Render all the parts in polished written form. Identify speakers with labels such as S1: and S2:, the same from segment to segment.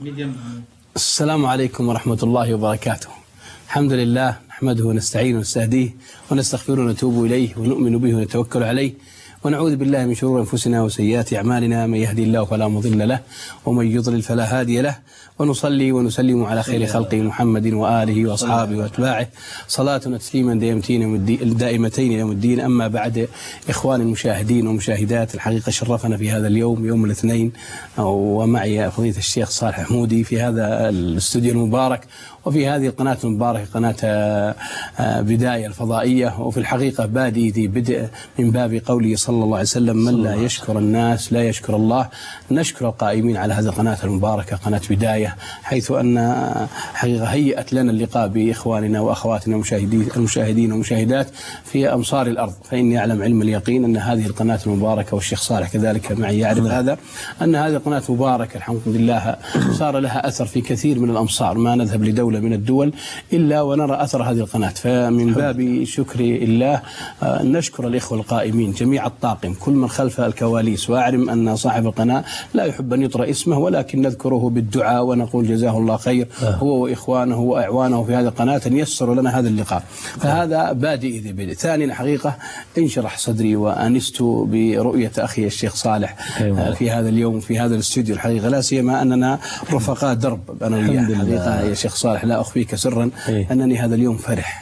S1: السلام عليكم ورحمة الله وبركاته. الحمد لله نحمده ونستعينه ونستهديه ونستغفره ونتوب إليه ونؤمن به ونتوكل عليه ونعوذ بالله من شرور أنفسنا وسيئات أعمالنا، من يهدي الله فلا مضل له ومن يضلل فلا هادي له، ونصلي ونسلم على خير خلقه محمد وآله وأصحابه وأتباعه صلاة وتسليما دائمتين يوم الدين. أما بعد، إخوان المشاهدين ومشاهدات، الحقيقة شرفنا في هذا اليوم يوم الاثنين ومعي فضيلة الشيخ صالح حمودي في هذا الاستوديو المبارك وفي هذه القناة المباركة، قناة بداية الفضائية. وفي الحقيقة بادئ ذي بدء من باب قوله صلى الله عليه وسلم: من لا يشكر الناس لا يشكر الله. نشكر القائمين على هذه القناة المباركة، قناة بداية، حيث أن حقيقة هيئت لنا اللقاء بإخواننا وأخواتنا المشاهدين والمشاهدات في أمصار الأرض. فإني أعلم علم اليقين أن هذه القناة المباركة، والشيخ صالح كذلك معي يعرف هذا، أن هذه القناة مباركة الحمد لله صار لها أثر في كثير من الأمصار. ما نذهب لدولة من الدول إلا ونرى أثر هذه القناة. فمن باب شكر الله نشكر الإخوة القائمين جميع الطاقم، كل من خلف الكواليس. وأعلم أن صاحب القناة لا يحب أن يطرأ اسمه، ولكن نذكره بالدعاء ونقول جزاه الله خير، هو وإخوانه وأعوانه في هذه القناة أن يسروا لنا هذا اللقاء. فهذا بادئ ذي بدء. ثانيا، حقيقة انشرح صدري وأنست برؤية أخي الشيخ صالح في هذا اليوم في هذا الاستوديو. الحقيقة لا سيما أننا رفقاء درب أنا وياه. حقيقة يا شيخ صالح لا أخفيك سرا أنني هذا اليوم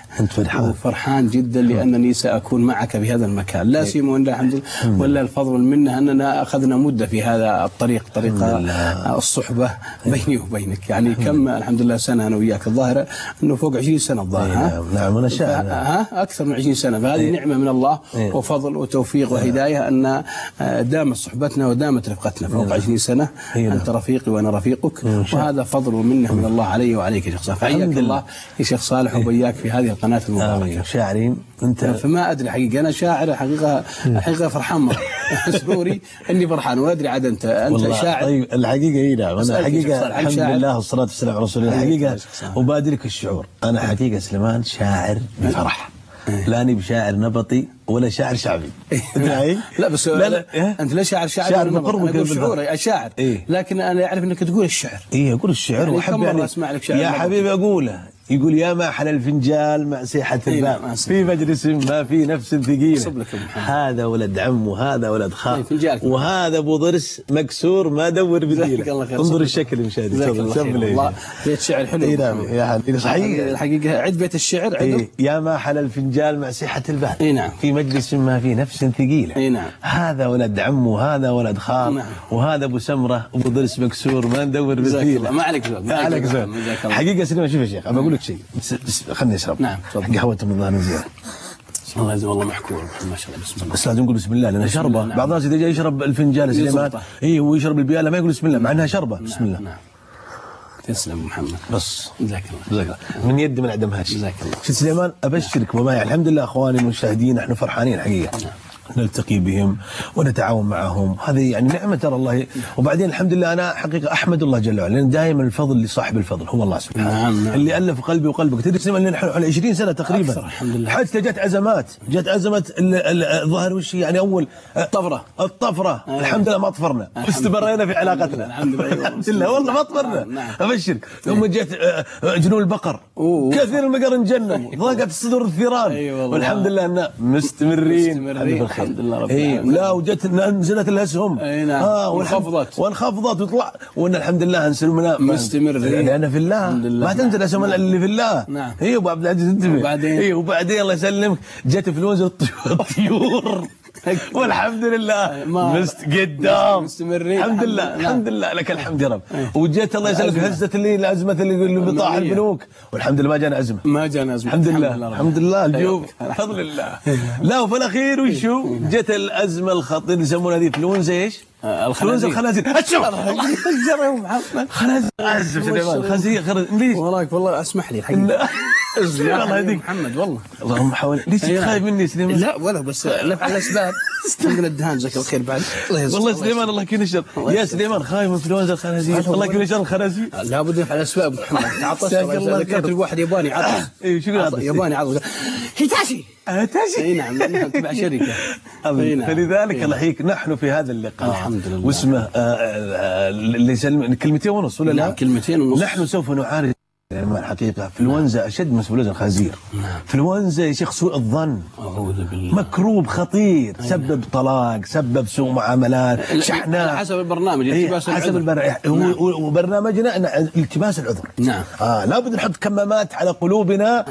S1: فرحان جدا لأنني سأكون معك في هذا المكان. لا سيما ولا الحمد لله ولا الفضل منه أننا أخذنا مدة في هذا الطريق، طريق الصحبة بيني وبينك. يعني كم الحمد لله سنة أنا وياك، الظاهر أنه فوق 20 سنة الظاهر.
S2: نعم أنا شاهد
S1: أكثر من 20 سنة. فهذه نعمة من الله وفضل وتوفيق وهداية أن دامت صحبتنا ودامت رفقتنا فوق 20 سنة. أنت رفيقي وأنا رفيقك، وهذا فضل ومنه من الله علي وعليك يا شيخ صالح. فحياك الله يا شيخ صالح وبياك في هذه القناة المباركة.
S2: شاعرين أنت؟
S1: فما أدري حقيقة، أنا شاعر حقيقة فرحان مرة سروري إني فرحان، ولا أدري عاد أنت شاعر.
S2: طيب الحقيقة إيه نعم، أنا حقيقة الحمد لله والصلاة والسلام على رسول الله. الحقيقة أبادرك الشعور، أنا حقيقة سليمان شاعر بفرح، لا أني بشاعر نبطي ولا شاعر شعبي.
S1: لا بس لا أنت لا شاعر
S2: بقربك
S1: شعوري الشاعر، لكن أنا أعرف أنك تقول الشعر.
S2: أقول الشعر وأحب يعني
S1: أسمع لك شعر
S2: يا حبيبي أقوله. يقول: يا ما حل الفنجال مع سيحة الباب في مجلس ما في نفس ثقيلة، هذا ولد عم وهذا ولد خال وهذا ابو ضرس مكسور ما دور بديله. انظر الشكل مشاهدي.
S1: والله بيت شعر حلو.
S2: يا حبيبي صحيح.
S1: الحقيقة عد بيت الشعر
S2: يا ما حل الفنجال مع سيحة الباب
S1: نعم
S2: في مجلس ما في نفس ثقيلة،
S1: نعم
S2: هذا ولد عم وهذا ولد خال وهذا ابو سمرة ابو ضرس مكسور ما ندور بديله.
S1: ما عليك زول،
S2: ما عليك زول. حقيقة سليمان شوف يا شيخ أقول لك شيء، خلني اشرب.
S1: نعم
S2: قهوة من ظهر زيادة.
S1: الله يجزاه والله محكور ما شاء الله. بسم الله.
S2: بس لازم نقول بسم الله لأنها شربة. نعم. بعض الناس إذا جاي يشرب الفنجان سليمان هو يشرب البيالة ما يقول بسم الله مع أنها شربة. بسم الله.
S1: نعم. تسلم محمد.
S2: بس
S1: جزاك الله.
S2: من يد من عدم هاتش.
S1: جزاك الله.
S2: شفت سليمان أبشرك وما الحمد لله أخواني المشاهدين نحن فرحانين حقيقة. نعم. نلتقي بهم ونتعاون معهم، هذه يعني نعمة ترى الله. وبعدين الحمد لله أنا حقيقة أحمد الله جل وعلا، لأن دائما الفضل لصاحب الفضل هو الله سبحانه.
S1: نعم.
S2: اللي ألف قلبي وقلبك. تدري سليمان لنا على 20 سنة تقريبا
S1: الحمد لله.
S2: حتى جت أزمة الظاهر وش يعني أول الطفرة الحمد لله ما طفرنا واستمرينا في علاقتنا. الحمد لله والله ما طفرنا. أبشرك. ثم جت جنون البقر كثير المقر انجنوا، ضاقت الصدور الثيران، والحمد لله أن مستمرين
S1: الحمد لله رب العالمين.
S2: لا وجت نزلت الاسهم
S1: وانخفضت
S2: وطلع، وان الحمد لله انسلمنا
S1: مستمرين
S2: لان في الله ما تنزل الاسهم اللي في الله.
S1: نعم.
S2: ابو عبد العزيز انتبه. وبعدين الله يسلمك جت فلوس الطيور والحمد لله قدام
S1: مستمرين.
S2: الحمد لله لك الحمد يا رب. وجت الله يسلمك هزت لي الازمه اللي بطاح البنوك، والحمد لله ما جانا ازمه. الحمد لله الجوب بفضل الله. لا وفي الاخير وشو جت الازمه الخطيره يسمونها هذه فلونزا ايش؟ فلونزا الخنازير. خنازير ليش؟
S1: والله اسمح لي الحقيقه.
S2: الله يهديك
S1: محمد والله.
S2: اللهم حول. ليش خايف مني سليمان؟
S1: لا ولا بس نفع الاسباب. تنقل الدهان جزاك الله خير بعد.
S2: والله سليمان الله يكون الشر. يا سليمان خايف من فلونزا الخنازير. الله يكون الشر الخنازير.
S1: لابد نفع الاسباب محمد. عطس ذكرت الواحد ياباني عطس.
S2: شو عطس؟
S1: ياباني عطس. هيتاشي. اي نعم تبع شركه.
S2: نعم. فلذلك الله يحييك نحن في هذا اللقاء
S1: الحمد لله
S2: واسمه كلمتين ونص ولا لا؟
S1: نعم كلمتين ونص.
S2: نحن سوف نعالج الحقيقة فلونزا أشد من فلوز الخنزير. فلونزا يا شيخ سوء الظن،
S1: أعوذ بالله،
S2: مكروب خطير، سبب طلاق، سبب سوء معاملات، شحناء،
S1: على حسب البرنامج التباس العذر.
S2: وبرنامجنا التباس العذر.
S1: نعم.
S2: لابد نحط كمامات على قلوبنا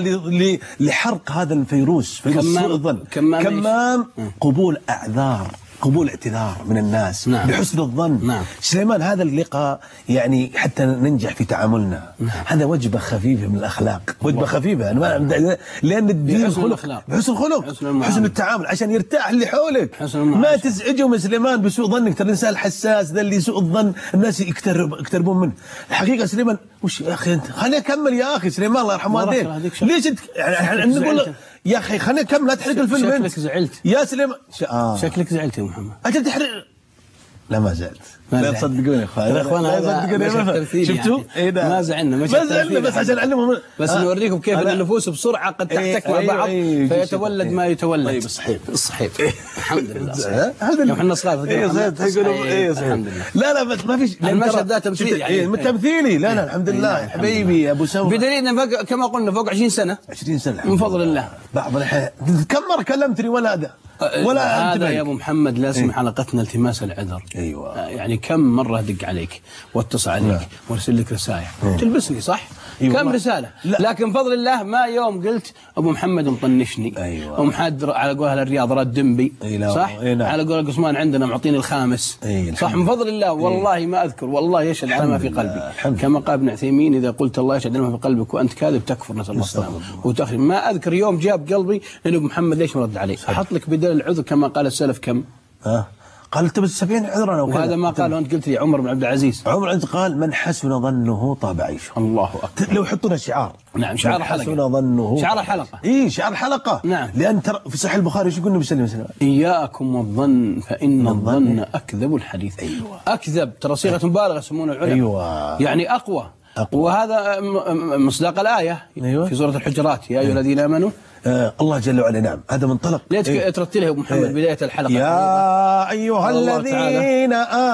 S2: لحرق هذا الفيروس، فيروس سوء الظن. كمام قبول أعذار، قبول اعتذار من الناس.
S1: نعم.
S2: بحسن الظن.
S1: نعم.
S2: سليمان هذا اللقاء يعني حتى ننجح في تعاملنا. نعم. هذا وجبة خفيفة من الأخلاق، وجبة خفيفة لأن الدين
S1: بحسن الأخلاق،
S2: بحسن الخلق، حسن التعامل، عشان يرتاح اللي حولك. ما تزعجهم يا سليمان بسوء ظنك، ترى الإنسان الحساس ذا اللي سوء الظن الناس يقتربون منه. الحقيقة سليمان وش يا أخي أنت خليني أكمل يا أخي سليمان الله يرحمه والديك، ليش أنت يعني نقول يا أخي خليني أكمل لا تحرق الفيلم.
S1: شكلك زعلت
S2: يا سليمان.
S1: شكلك زعلت يا محمد.
S2: أجل تحرق. لا ما زعلت. لا تصدقوني يا اخوان،
S1: لا تصدقوني. شفتوا؟
S2: يعني.
S1: ما زعلنا
S2: ما زعلنا بس عشان نعلمهم،
S1: بس نوريكم كيف النفوس بسرعه قد تحتك مع بعض فيتولد ما يتولد.
S2: طيب الصحيح
S1: الحمد لله الحمد لله. احنا صغار
S2: الحمد لله. لا بس ما فيش
S1: المشهد ذا تمثيلي يعني
S2: تمثيلي. لا الحمد لله حبيبي يا ابو سوف،
S1: بدليل كما قلنا فوق 20 سنه
S2: من
S1: فضل الله.
S2: بعض الأحيان كم مره كلمتني ولا
S1: هذا يا ابو محمد لازم حلقتنا التماس العذر.
S2: ايوه
S1: يعني كم مره ادق عليك واتصل عليك وارسل لك رسائل تلبسني صح؟ كم رساله. لكن بفضل الله ما يوم قلت ابو محمد مطنشني.
S2: ايوه
S1: ومحد على قولها الرياض رد دنبي صح؟ على قول قسمان عندنا معطيني الخامس صح. من فضل الله والله ما اذكر، والله يشهد على ما في قلبي، كما قال ابن عثيمين اذا قلت الله يشهد على ما في قلبك وانت كاذب تكفر، نسال الله السلامه وتخرج. ما اذكر يوم جاب قلبي انه ابو محمد ليش ما رد علي. احط لك بدل العذر كما قال السلف كم؟
S2: قال تبس 70 عذرا.
S1: وهذا ما قاله انت قلت لي عمر بن عبد العزيز.
S2: عمر انت قال من حسن ظنه طاب عيشه.
S1: الله اكبر.
S2: لو يحطون شعار.
S1: نعم شعار الحلقه.
S2: حسن ظنه
S1: شعار الحلقه.
S2: شعار الحلقه.
S1: نعم.
S2: لان ترى في صحيح البخاري ايش يقول النبي صلى الله عليه وسلم؟
S1: اياكم والظن فان الظن اكذب الحديث.
S2: ايوه
S1: اكذب ترى صيغه مبالغه يسمونه العلماء.
S2: ايوه
S1: يعني اقوى. وهذا مصداق الايه في سوره الحجرات يا ايها الذين امنوا.
S2: الله جل وعلا. نعم هذا منطلق.
S1: ليش ترتلها يا ابو محمد بدايه الحلقه؟
S2: يا ايها الذين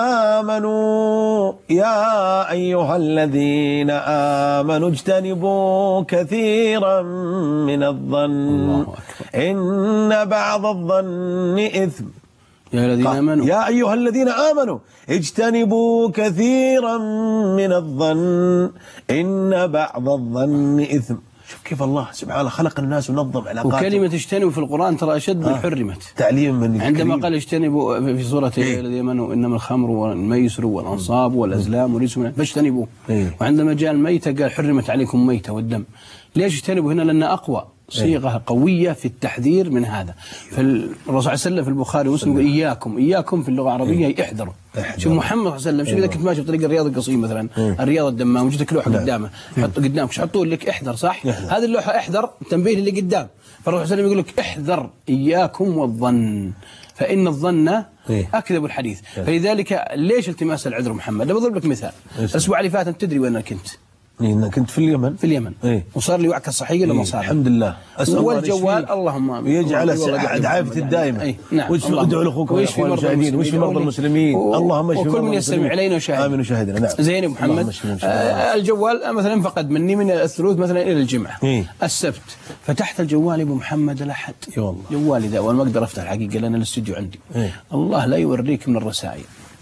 S2: امنوا يا ايها الذين امنوا اجتنبوا كثيرا من الظن ان بعض الظن اثم.
S1: يا الذين امنوا
S2: يا ايها الذين امنوا اجتنبوا كثيرا من الظن ان بعض الظن اثم. شوف كيف الله سبحانه خلق الناس ونظم علاقاتهم.
S1: وكلمة اجتنبوا في القرآن ترى أشد من حرمت.
S2: تعليم من
S1: عندما قال اجتنبوا في سورة الذين آمنوا إنما الخمر والميسر والأنصاب والأزلام ورجس فاجتنبوا. وعندما جاء الميتة قال حرمت عليكم ميتة والدم. ليش اجتنبوا هنا؟ لأن أقوى صيغة قوية في التحذير من هذا. فالرسول صلى الله عليه وسلم في البخاري ومسلم يقول إياكم في اللغة العربية احذروا. شوف محمد صلى الله عليه وسلم، شوف إذا كنت ماشي بطريق الرياض القصيم مثلا الرياض الدمام وجدتك لوحة قدامه حط قدامك شو حطوا لك احذر صح؟ هذه اللوحة احذر تنبيه اللي قدام. فالرسول صلى الله عليه وسلم يقول لك احذر إياكم والظن فإن الظن أكذب الحديث. فلذلك ليش التماس العذر محمد؟ بضرب لك مثال. الأسبوع اللي فات أنت تدري وين كنت؟
S2: كنت في اليمن.
S1: في اليمن. وصار لي وعكة صحية ولا ما صار؟
S2: الحمد لله.
S1: والجوال اللهم
S2: يجعل عافية الدائمة.
S1: نعم.
S2: وادعوا لاخوكم والاخوان المشاهدين واشفي مرضى المسلمين. اللهم اشفي
S1: وكل من يستمع الينا وشاهد.
S2: امين وشاهدنا. نعم.
S1: زين يا محمد. الجوال مثلا فقد مني من الثلوث مثلا الى الجمعة. السبت فتحت الجوال ابو محمد الاحد. جوالي ذا وانا ما اقدر افتح الحقيقة لان الاستوديو عندي. الله لا يوريك من الرسائل.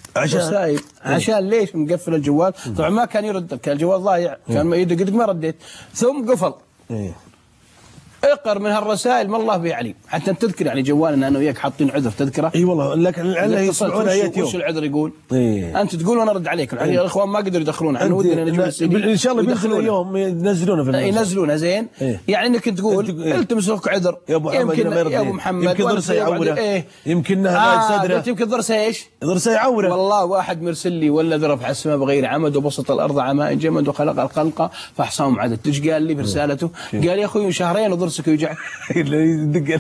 S1: عشان ليش مقفل الجوال؟ طبعا ما كان يرد، كان الجوال ضايع، كان يدق ما رديت، ثم قفل. اقر من هالرسائل ما الله به عليم، حتى انت تذكر يعني جوالنا انا وياك حاطين عذر تذكره.
S2: اي والله لكن لعله يسمعون ايات يوم.
S1: وش العذر يقول؟ انت تقول وانا ارد عليك، الاخوان ما قدروا يدخلون عنه ودنا نجيب
S2: ان شاء الله بيدخلوا اليوم ينزلونه في
S1: ينزلونه زين. يعني انك تقول التمس لك عذر
S2: يا ابو محمد يا ابو محمد يمكن ضرسه يعوره يمكن صدره
S1: يمكن ضرسه ايش؟
S2: ضرسه يعوره.
S1: والله واحد مرسل لي ولا ذرف على السماء بغير عمد وبسط الارض عماء جمد وخلق الخلق فاحصاهم عدد. ايش قال لي برسالته؟ قال يا اخوي شهرين وضرسك يوجعك.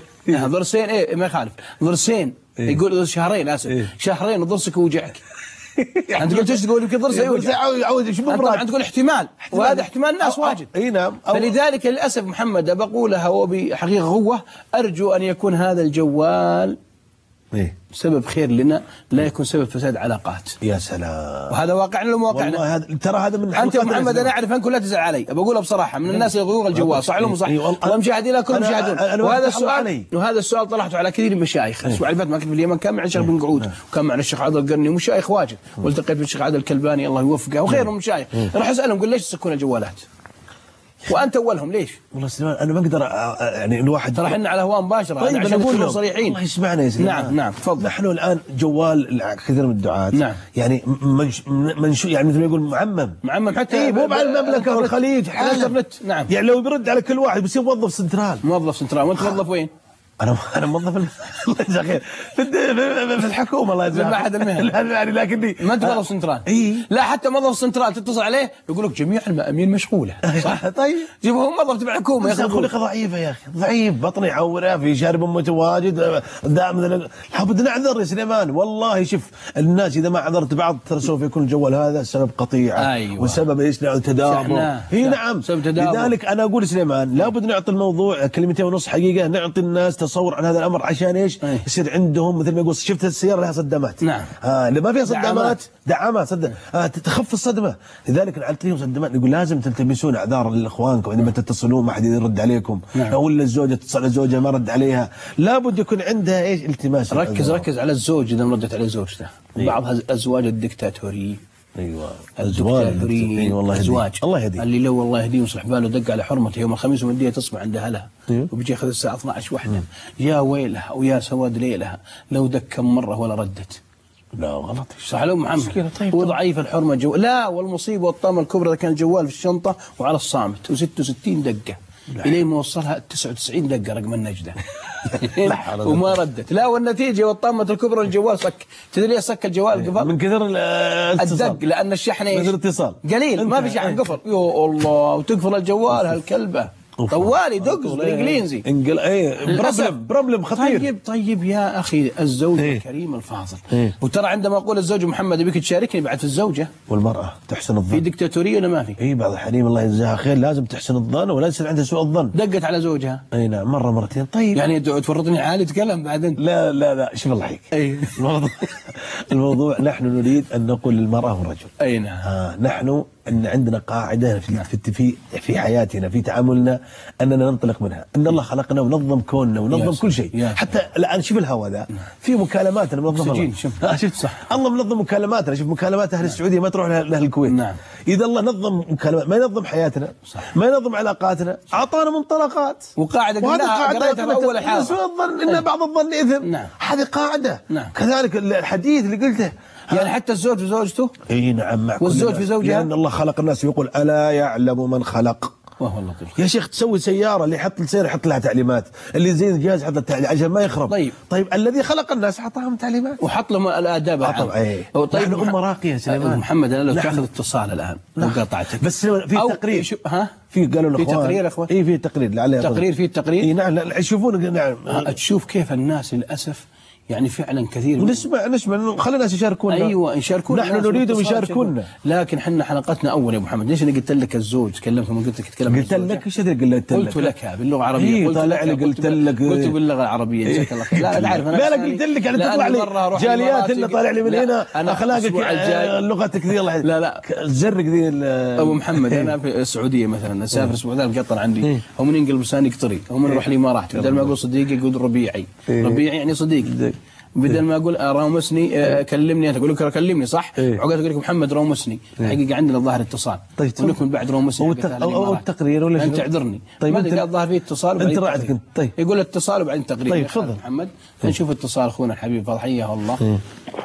S1: ضرسين ما يخالف ضرسين يقول شهرين اسف شهرين وضرسك يوجعك. انت قلت ايش تقول؟ يمكن ضرسه
S2: يعود شو
S1: طبعا تقول احتمال، وهذا احتمال الناس واجد.
S2: اي نعم.
S1: فلذلك للاسف محمد بقولها وبحقيقه هو ارجو ان يكون هذا الجوال سبب خير لنا، لا يكون سبب فساد علاقات.
S2: يا سلام.
S1: وهذا واقعنا لو واقعنا.
S2: والله ترى هذا من
S1: انت محمد انا اعرف انكم لا تزعل علي، بقولها بصراحه من الناس اللي يغوغ الجوال صح لهم صح، والمشاهدين كلهم يشاهدون. وهذا السؤال طرحته على كثير من المشايخ. الاسبوع اللي فات ما كنت في اليمن كان معنا الشيخ بن قعود، وكان معنا الشيخ عادل القرني ومشايخ واجد، والتقيت بالشيخ عادل الكلباني الله يوفقه وغيرهم من المشايخ. راح اسالهم قل ليش تسكرون الجوالات؟ وانت اولهم ليش؟
S2: والله سليمان انا ما اقدر يعني الواحد
S1: ترى احنا على هواء مباشره.
S2: طيب
S1: عشان نكون صريحين.
S2: الله يسمعنا يا سليمان.
S1: نعم تفضل.
S2: نحن الان جوال كثير من الدعاة يعني منشو يعني مثل ما يقول معمم حتى مو مع المملكه والخليج
S1: الانترنت. نعم
S2: يعني لو بيرد على كل واحد بيصير موظف سنترال.
S1: وانت موظف وين؟
S2: انا موظف الله يجزاه خير في الحكومه الله يجزاه خير.
S1: المعهد المهني.
S2: يعني لكني
S1: ما انت موظف سنترال. لا حتى موظف سنترال تتصل عليه يقول لك جميع المأمين مشغوله صح.
S2: طيب
S1: جيبهم موظف تبع الحكومه
S2: يا اخي خلقه ضعيفه يا اخي ضعيف بطني يعوره في شارب متواجد دائما. لابد نعذر يا سليمان والله. شوف الناس اذا ما عذرت بعض ترى سوف يكون الجوال هذا سبب قطيعه.
S1: أيوة.
S2: وسبب ايش تدابر. نعم لذلك انا اقول سليمان لابد نعطي الموضوع كلمتين ونص حقيقه، نعطي الناس تصور عن هذا الامر عشان ايش؟ يصير عندهم مثل ما يقول شفت السياره لها صدامات.
S1: نعم
S2: اللي ما فيها صدامات دعامات تخف الصدمه. لذلك نعطيهم صدامات. نقول لازم تلتمسون اعذار لاخوانكم عندما تتصلون ما حد يرد عليكم. ولا الزوجه تتصل على زوجها ما رد عليها، لابد يكون عندها ايش؟ التماس.
S1: ركز على الزوج اذا ما ردت على زوجته. بعض الازواج الدكتاتوريه.
S2: ايوه
S1: الدكتاتوريين
S2: والله
S1: ازواج
S2: الله يهديه
S1: اللي لو الله يهديه ويصلح باله دق على حرمته يوم الخميس ومديه تصبح عند اهلها وبيجي ياخذ الساعه 12 وحده. يا ويلها ويا سواد ليلها لو دق كم مره ولا ردت.
S2: لا غلط
S1: صح لو محمد. طيب وضعيف الحرمه لا والمصيبه والطامه الكبرى اذا كان الجوال في الشنطه وعلى الصامت و66 دقه الين ما وصلها 99 دقه رقم النجده وما ردت. لا والنتيجه والطامه الكبرى الجوال سك. تدري ليه سك الجوال قفل؟
S2: من كثر
S1: الدق لان الشحن ايش؟
S2: الاتصال
S1: قليل ما في شحن قفل. يا الله وتقفل الجوال هالكلبه طوالي دق بالانجليزي بروبلم خطير. طيب يا اخي الزوج الكريم الفاضل. وترى عندما اقول الزوج محمد ابيك تشاركني بعد في الزوجه
S2: والمراه تحسن الظن.
S1: في دكتاتوريه ولا ما في؟
S2: بعض الحريم الله يجزاها خير لازم تحسن الظن ولا يصير عندها سوء الظن.
S1: دقت على زوجها
S2: نعم مره مرتين. طيب
S1: يعني تفرطني عالي تكلم بعدين.
S2: لا شوف الله يحييك. الموضوع نحن نريد ان نقول للمراه والرجل
S1: نعم
S2: نحن ان عندنا قاعده في حياتنا في تعاملنا اننا ننطلق منها ان الله خلقنا ونظم كوننا ونظم كل شيء. حتى الان شوف الهواء ذا في مكالماتنا منظمه. شوف صح الله منظم مكالماتنا. شوف مكالمات اهل السعوديه ما تروح لاهل الكويت.
S1: نعم
S2: اذا الله نظم مكالمات ما ينظم حياتنا صح. ما ينظم علاقاتنا اعطانا منطلقات
S1: وقاعده قريتها في اول الحلقه
S2: سوء الظن ان بعض الظن اثم. هذه قاعده. كذلك الحديث اللي قلته
S1: يعني حتى الزوج في زوجته.
S2: نعم مع
S1: والزوج في زوجها.
S2: لأن الله خلق الناس يقول ألا يعلم من خلق
S1: وهو اللطيف.
S2: يا شيخ تسوي سيارة اللي يحط السيارة يحط لها تعليمات، اللي يزين الجهاز يحط له تعليمات عشان ما يخرب. طيب الذي خلق الناس أعطاهم تعليمات
S1: وحط لهم الآداب.
S2: طيب نحن أمة راقية سليمان.
S1: محمد أنا لو تأخذ اتصال الآن لو قاطعتك
S2: بس في تقرير في قالوا الأخوان
S1: في تقرير أخوان
S2: في تقرير لعله
S1: تقرير في التقرير.
S2: نعم يشوفون. نعم
S1: تشوف كيف الناس للأسف يعني فعلا كثير
S2: نسمع خلي الناس يشاركونا.
S1: ايوه يشاركونا
S2: نحن نريدهم يشاركونا.
S1: لكن احنا حلقتنا اول يا ابو محمد ليش انا قلت لك الزوج تكلمت لما قلت لك تتكلم
S2: قلت لك ايش قلت
S1: لك باللغه العربيه
S2: طالع لي قلت لك
S1: قلت باللغه العربيه جزاك الله خير. لا انا عارف
S2: انا قلت لك يعني تطلع لي جاليات انه طالع لي من هنا اخلاقك لغتك ذي الله.
S1: لا
S2: زرق ذي
S1: ابو محمد انا في السعوديه مثلا اسافر الاسبوع ذا القطر عندي هم من ينقل لساني قطري هم نروح الامارات بدل ما اقول صديقي يقول ربيعي يعني صديق بدل ما اقول رامسني كلمني انت اقول لك كلمني صح عقد اقول لك محمد رامسني الحقيقه عندنا الظاهر اتصال اقول لكم بعد رامسني
S2: او التقرير ولا
S1: انت اعذرني
S2: طيب
S1: ما ادري الظاهر فيه اتصال
S2: انت راعتك انت
S1: طيب يقول اتصال وبعدين تقرير.
S2: طيب تفضل
S1: محمد نشوف اتصال اخونا الحبيب فضل حياه الله.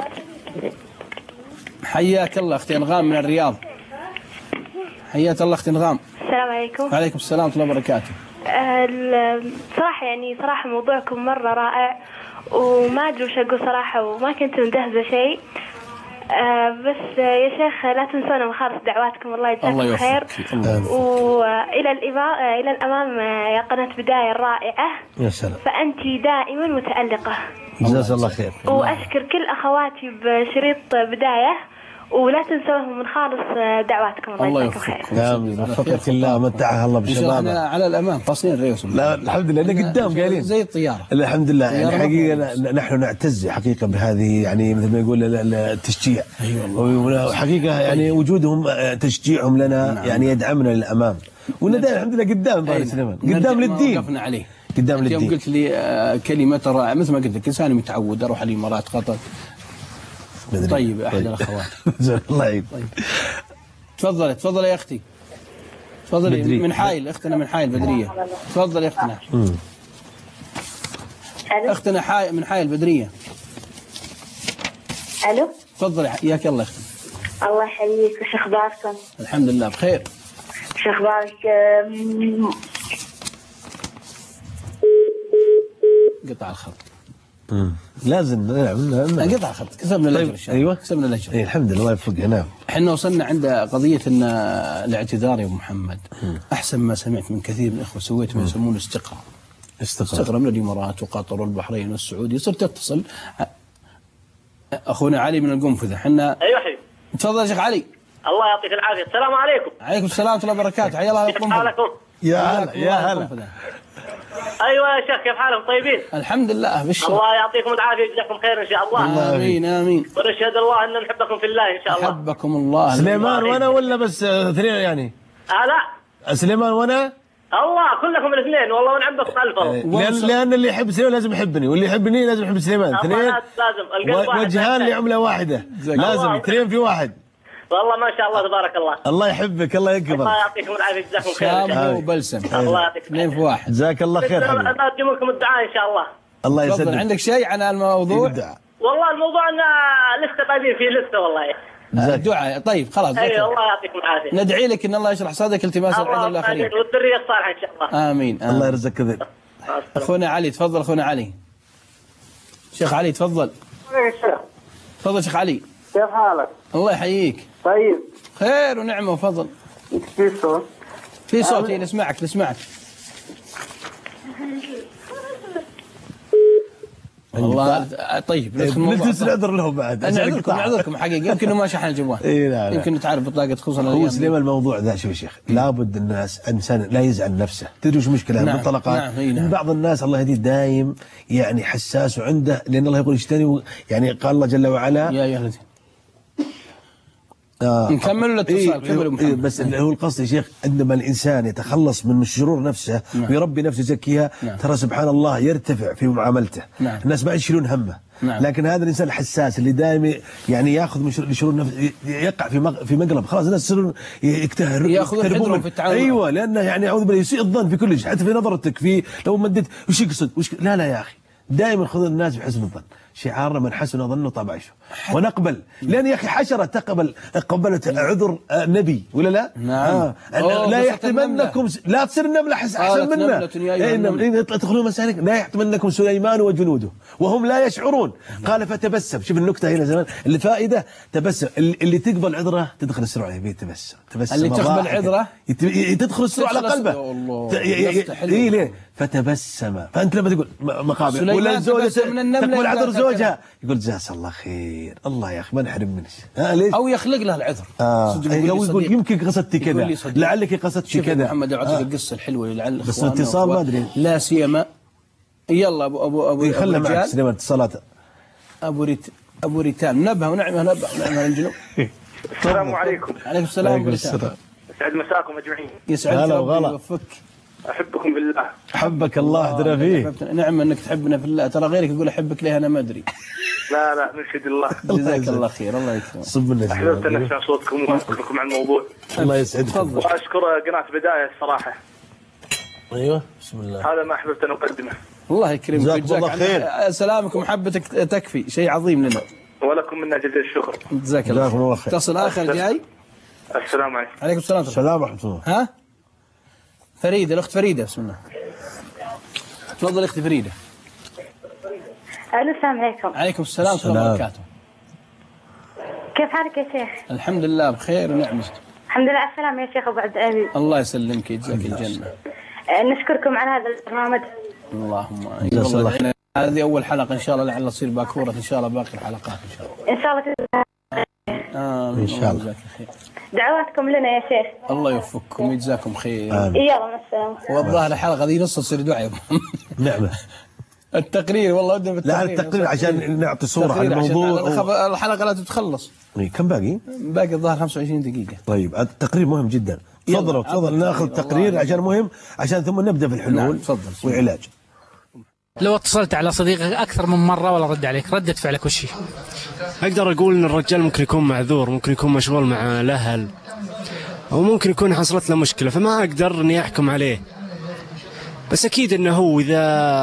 S1: حياك الله اختي انغام من الرياض. حياك الله اختي انغام.
S3: السلام عليكم.
S1: وعليكم السلام ورحمه الله وبركاته.
S3: صراحه يعني صراحه موضوعكم مره رائع وما ادري وش اقول صراحه وما كنت مجهزه شيء. بس يا شيخ لا تنسونا من خالص دعواتكم الله يجزاكم خير. والى الى الامام يا قناه بدايه الرائعه.
S2: يا سلام.
S3: فانت دائما متالقه.
S2: جزاك الله خير.
S3: واشكر كل اخواتي بشريط بدايه ولا تنسوهم من خالص دعواتكم. الله يجزاكم خير.
S2: آمين. وفقك الله ومتعها الله بالشباب.
S1: احنا على الامام فاصلين ريوس.
S2: لا الحمد لله احنا قدام قايلين
S1: زي الطياره.
S2: الحمد لله يعني حقيقه نحن نعتز حقيقه بهذه يعني مثل ما يقول التشجيع.
S1: ايوه
S2: حقيقه يعني وجودهم تشجيعهم لنا يعني يدعمنا للامام. ولنا الحمد لله قدام بارك سليمان قدام للدين.
S1: وقفنا عليه
S2: قدام للدين.
S1: يوم قلت لي كلمه رائعه مثل ما قلت لك انسان متعود اروح الامارات قطر. طيب احد الاخوات.
S2: الله يعين.
S1: تفضل يا اختي. تفضلي من حايل اختنا من حايل بدريه. تفضل يا اختنا. اختنا من حايل بدريه.
S3: الو
S1: تفضلي حياك الله اختي.
S3: الله يحييك. وش اخباركم؟
S1: الحمد لله بخير.
S3: وش اخبارك؟
S1: قطع الخط.
S2: لازم نعم
S1: قطع الخط كسبنا الاجر.
S2: ايوه
S1: كسبنا الاجر.
S2: الحمد لله الله يوفقنا. نعم
S1: احنا وصلنا عند قضيه ان الاعتذار يا ابو محمد احسن ما سمعت من كثير من الاخوه سويت ما يسمونه استقرار من الامارات وقطر والبحرين والسعوديه. صرت اتصل اخونا علي من القنفذه. احنا
S4: ايوه حبيبي.
S1: تفضل يا شيخ علي.
S4: الله يعطيك العافيه. السلام عليكم.
S1: عليكم السلام ورحمه الله وبركاته. حيا الله
S4: كيف حالكم؟
S2: يا هلا يا هلا.
S4: ايوه يا شيخ كيف حالكم طيبين؟
S1: الحمد لله بالشر.
S4: الله يعطيكم العافيه ويجزاكم خير ان شاء الله.
S1: امين امين.
S4: ونشهد الله ان نحبكم في الله ان شاء الله.
S1: حبكم الله.
S2: سليمان وانا ولا بس اثنين يعني؟
S4: لا
S2: سليمان وانا؟
S4: الله كلكم الاثنين والله ونعمكم الف.
S2: لان اللي يحب سليمان لازم يحبني واللي يحبني لازم يحب سليمان. اثنين
S4: لازم
S2: وجهان لعمله واحده. لازم اثنين في واحد.
S4: والله ما شاء الله تبارك الله.
S2: الله يحبك الله يكبر.
S4: الله يعطيكم العافيه ويجزاكم خير.
S1: شام وبلسم.
S4: الله يعطيكم
S1: اثنين في واحد.
S2: جزاك الله خير حبيبي.
S4: نقدم لكم الدعاء ان شاء الله.
S2: الله يسلمك.
S1: تفضل عندك شيء عن الموضوع؟
S4: والله الموضوع ان لسه طيبين فيه لسه والله.
S1: الدعاء طيب خلاص.
S4: ايوه الله يعطيكم العافيه.
S1: ندعي لك ان الله يشرح صدرك التماس العذر الاخرين.
S4: والذريه الصالحه ان شاء الله.
S1: امين.
S2: الله يرزقك كذا.
S1: اخونا علي تفضل. اخونا علي. شيخ علي تفضل. تفضل شيخ علي.
S5: كيف حالك؟
S1: الله يحييك.
S5: طيب
S1: خير ونعمه وفضل.
S5: في صوت؟
S1: في صوت نسمعك. والله طيب
S2: نجلس نعذر لهم بعد.
S1: نعذركم حقيقه يمكن ما شحن الجوال.
S2: لا.
S1: يمكن تعرف بطاقه خصوصا
S2: هو سليمان الموضوع ذا شوف يا شيخ لابد الناس انسان لا يزعل نفسه. تدري وش مشكله المنطلقات؟
S1: نعم.
S2: بعض الناس الله يهديه دايم يعني حساس وعنده لان الله يقول اجتنبوا يعني قال الله جل وعلا
S1: يا ايها الذين نكمل الاتصال. كملوا محمد.
S2: بس هو القصد يا شيخ عندما الانسان يتخلص من شرور نفسه ويربي نفسه يزكيها ترى سبحان الله يرتفع في معاملته. الناس ما يشيلون همه. لكن هذا الانسان الحساس اللي دائما يعني ياخذ من شرور نفسه يقع في مقلب خلاص الناس يصيرون
S1: ياخذون حذرهم في التعامل.
S2: ايوه لانه يعني اعوذ بالله يسيء الظن في كل شيء حتى في نظرتك في لو مدت وش يقصد لا يا اخي دائما خذ الناس بحسن الظن. شعارنا من حسن ظنه طاب عيشه ونقبل لان يا اخي حشره قبلت عذر نبي ولا لا؟
S1: نعم.
S2: لا يحتمنكم لا تصير النمله احسن منا تدخلون مسالك لا يحتمنكم سليمان وجنوده وهم لا يشعرون. قال فتبسم. شوف النكته هنا زمان الفائده تبسم. اللي تقبل عذره تدخل السرور عليه بيتبسم.
S1: اللي تقبل عذره
S2: تدخل السرور على قلبه. ليه؟ فتبسم. فانت لما تقول مقابل ولا زوجة تقبل عذر زوجها يقول جزاك الله خير الله يا اخي ما نحرم منك. ليش؟
S1: او يخلق له العذر.
S2: يقول يمكن قصدتي كذا لعلك قصدتي كذا.
S1: محمد اعطيك القصه الحلوه لعل
S2: بس اتصال ما ادري
S1: لا سيما. يلا ابو
S2: خلى معك سليمان اتصالات.
S1: ابو ريتان نبه ونعمه الجنوب.
S4: السلام عليكم.
S1: عليكم السلام.
S4: يسعد مساكم اجمعين.
S1: يسعد ربي يوفقك.
S4: احبكم بالله.
S2: حبك الله احدنا فيه.
S1: نعم انك تحبنا في الله. ترى غيرك يقول احبك ليه انا ما ادري.
S4: لا نشهد الله.
S1: جزاك الله خير. الله يكرمك.
S2: صب الناس.
S4: احببت ان اسمع صوتكم واشكركم على الموضوع.
S2: الله يسعدك.
S4: واشكر قناه بدايه الصراحه.
S2: ايوه بسم الله.
S4: هذا ما احببت ان اقدمه.
S1: الله يكرمك.
S2: جزاك الله خير.
S1: سلامك ومحبتك تكفي شيء عظيم لنا.
S4: ولكم منا جزيل الشكر.
S1: جزاك الله خير. اتصل اخر جاي.
S4: السلام عليكم.
S1: عليكم السلام.
S2: السلام ورحمه الله.
S1: ها فريده الاخت فريده بسم الله. تفضل اختي فريده.
S3: السلام عليكم.
S1: عليكم السلام ورحمه الله وبركاته.
S3: كيف حالك يا شيخ؟
S1: الحمد لله بخير ونعمه.
S3: الحمد لله على السلامه يا شيخ ابو عبد العزيز. الله
S1: يسلمك يجزاك الجنه.
S3: نشكركم على هذا البرنامج.
S1: اللهم امين. هذه اول حلقه ان شاء الله لعل تصير باكوره ان شاء الله باقي الحلقات ان شاء الله.
S3: ان شاء الله.
S2: إن شاء الله.
S3: دعواتكم لنا يا شيخ.
S1: الله يوفقكم ويجزاكم خير.
S3: يلا مع السلامة.
S1: والله الحلقة ذي نص تصير دعاء.
S2: نعم.
S1: التقرير والله ودنا
S2: بالتقرير. لا التقرير عشان نعطي صورة عن الموضوع.
S1: الحلقة لا تتخلص.
S2: كم باقي؟
S1: باقي الظاهر 25 دقيقة.
S2: طيب التقرير مهم جدا. تفضلوا ناخذ التقرير عشان مهم، عشان ثم نبدأ في الحلول والعلاج.
S6: لو اتصلت على صديقك أكثر من مرة ولا رد عليك، ردة فعلك وش هي؟
S7: أقدر أقول إن الرجال ممكن يكون معذور، ممكن يكون مشغول مع الأهل، أو ممكن يكون حصلت له مشكلة، فما أقدر إني أحكم عليه. بس أكيد إنه هو إذا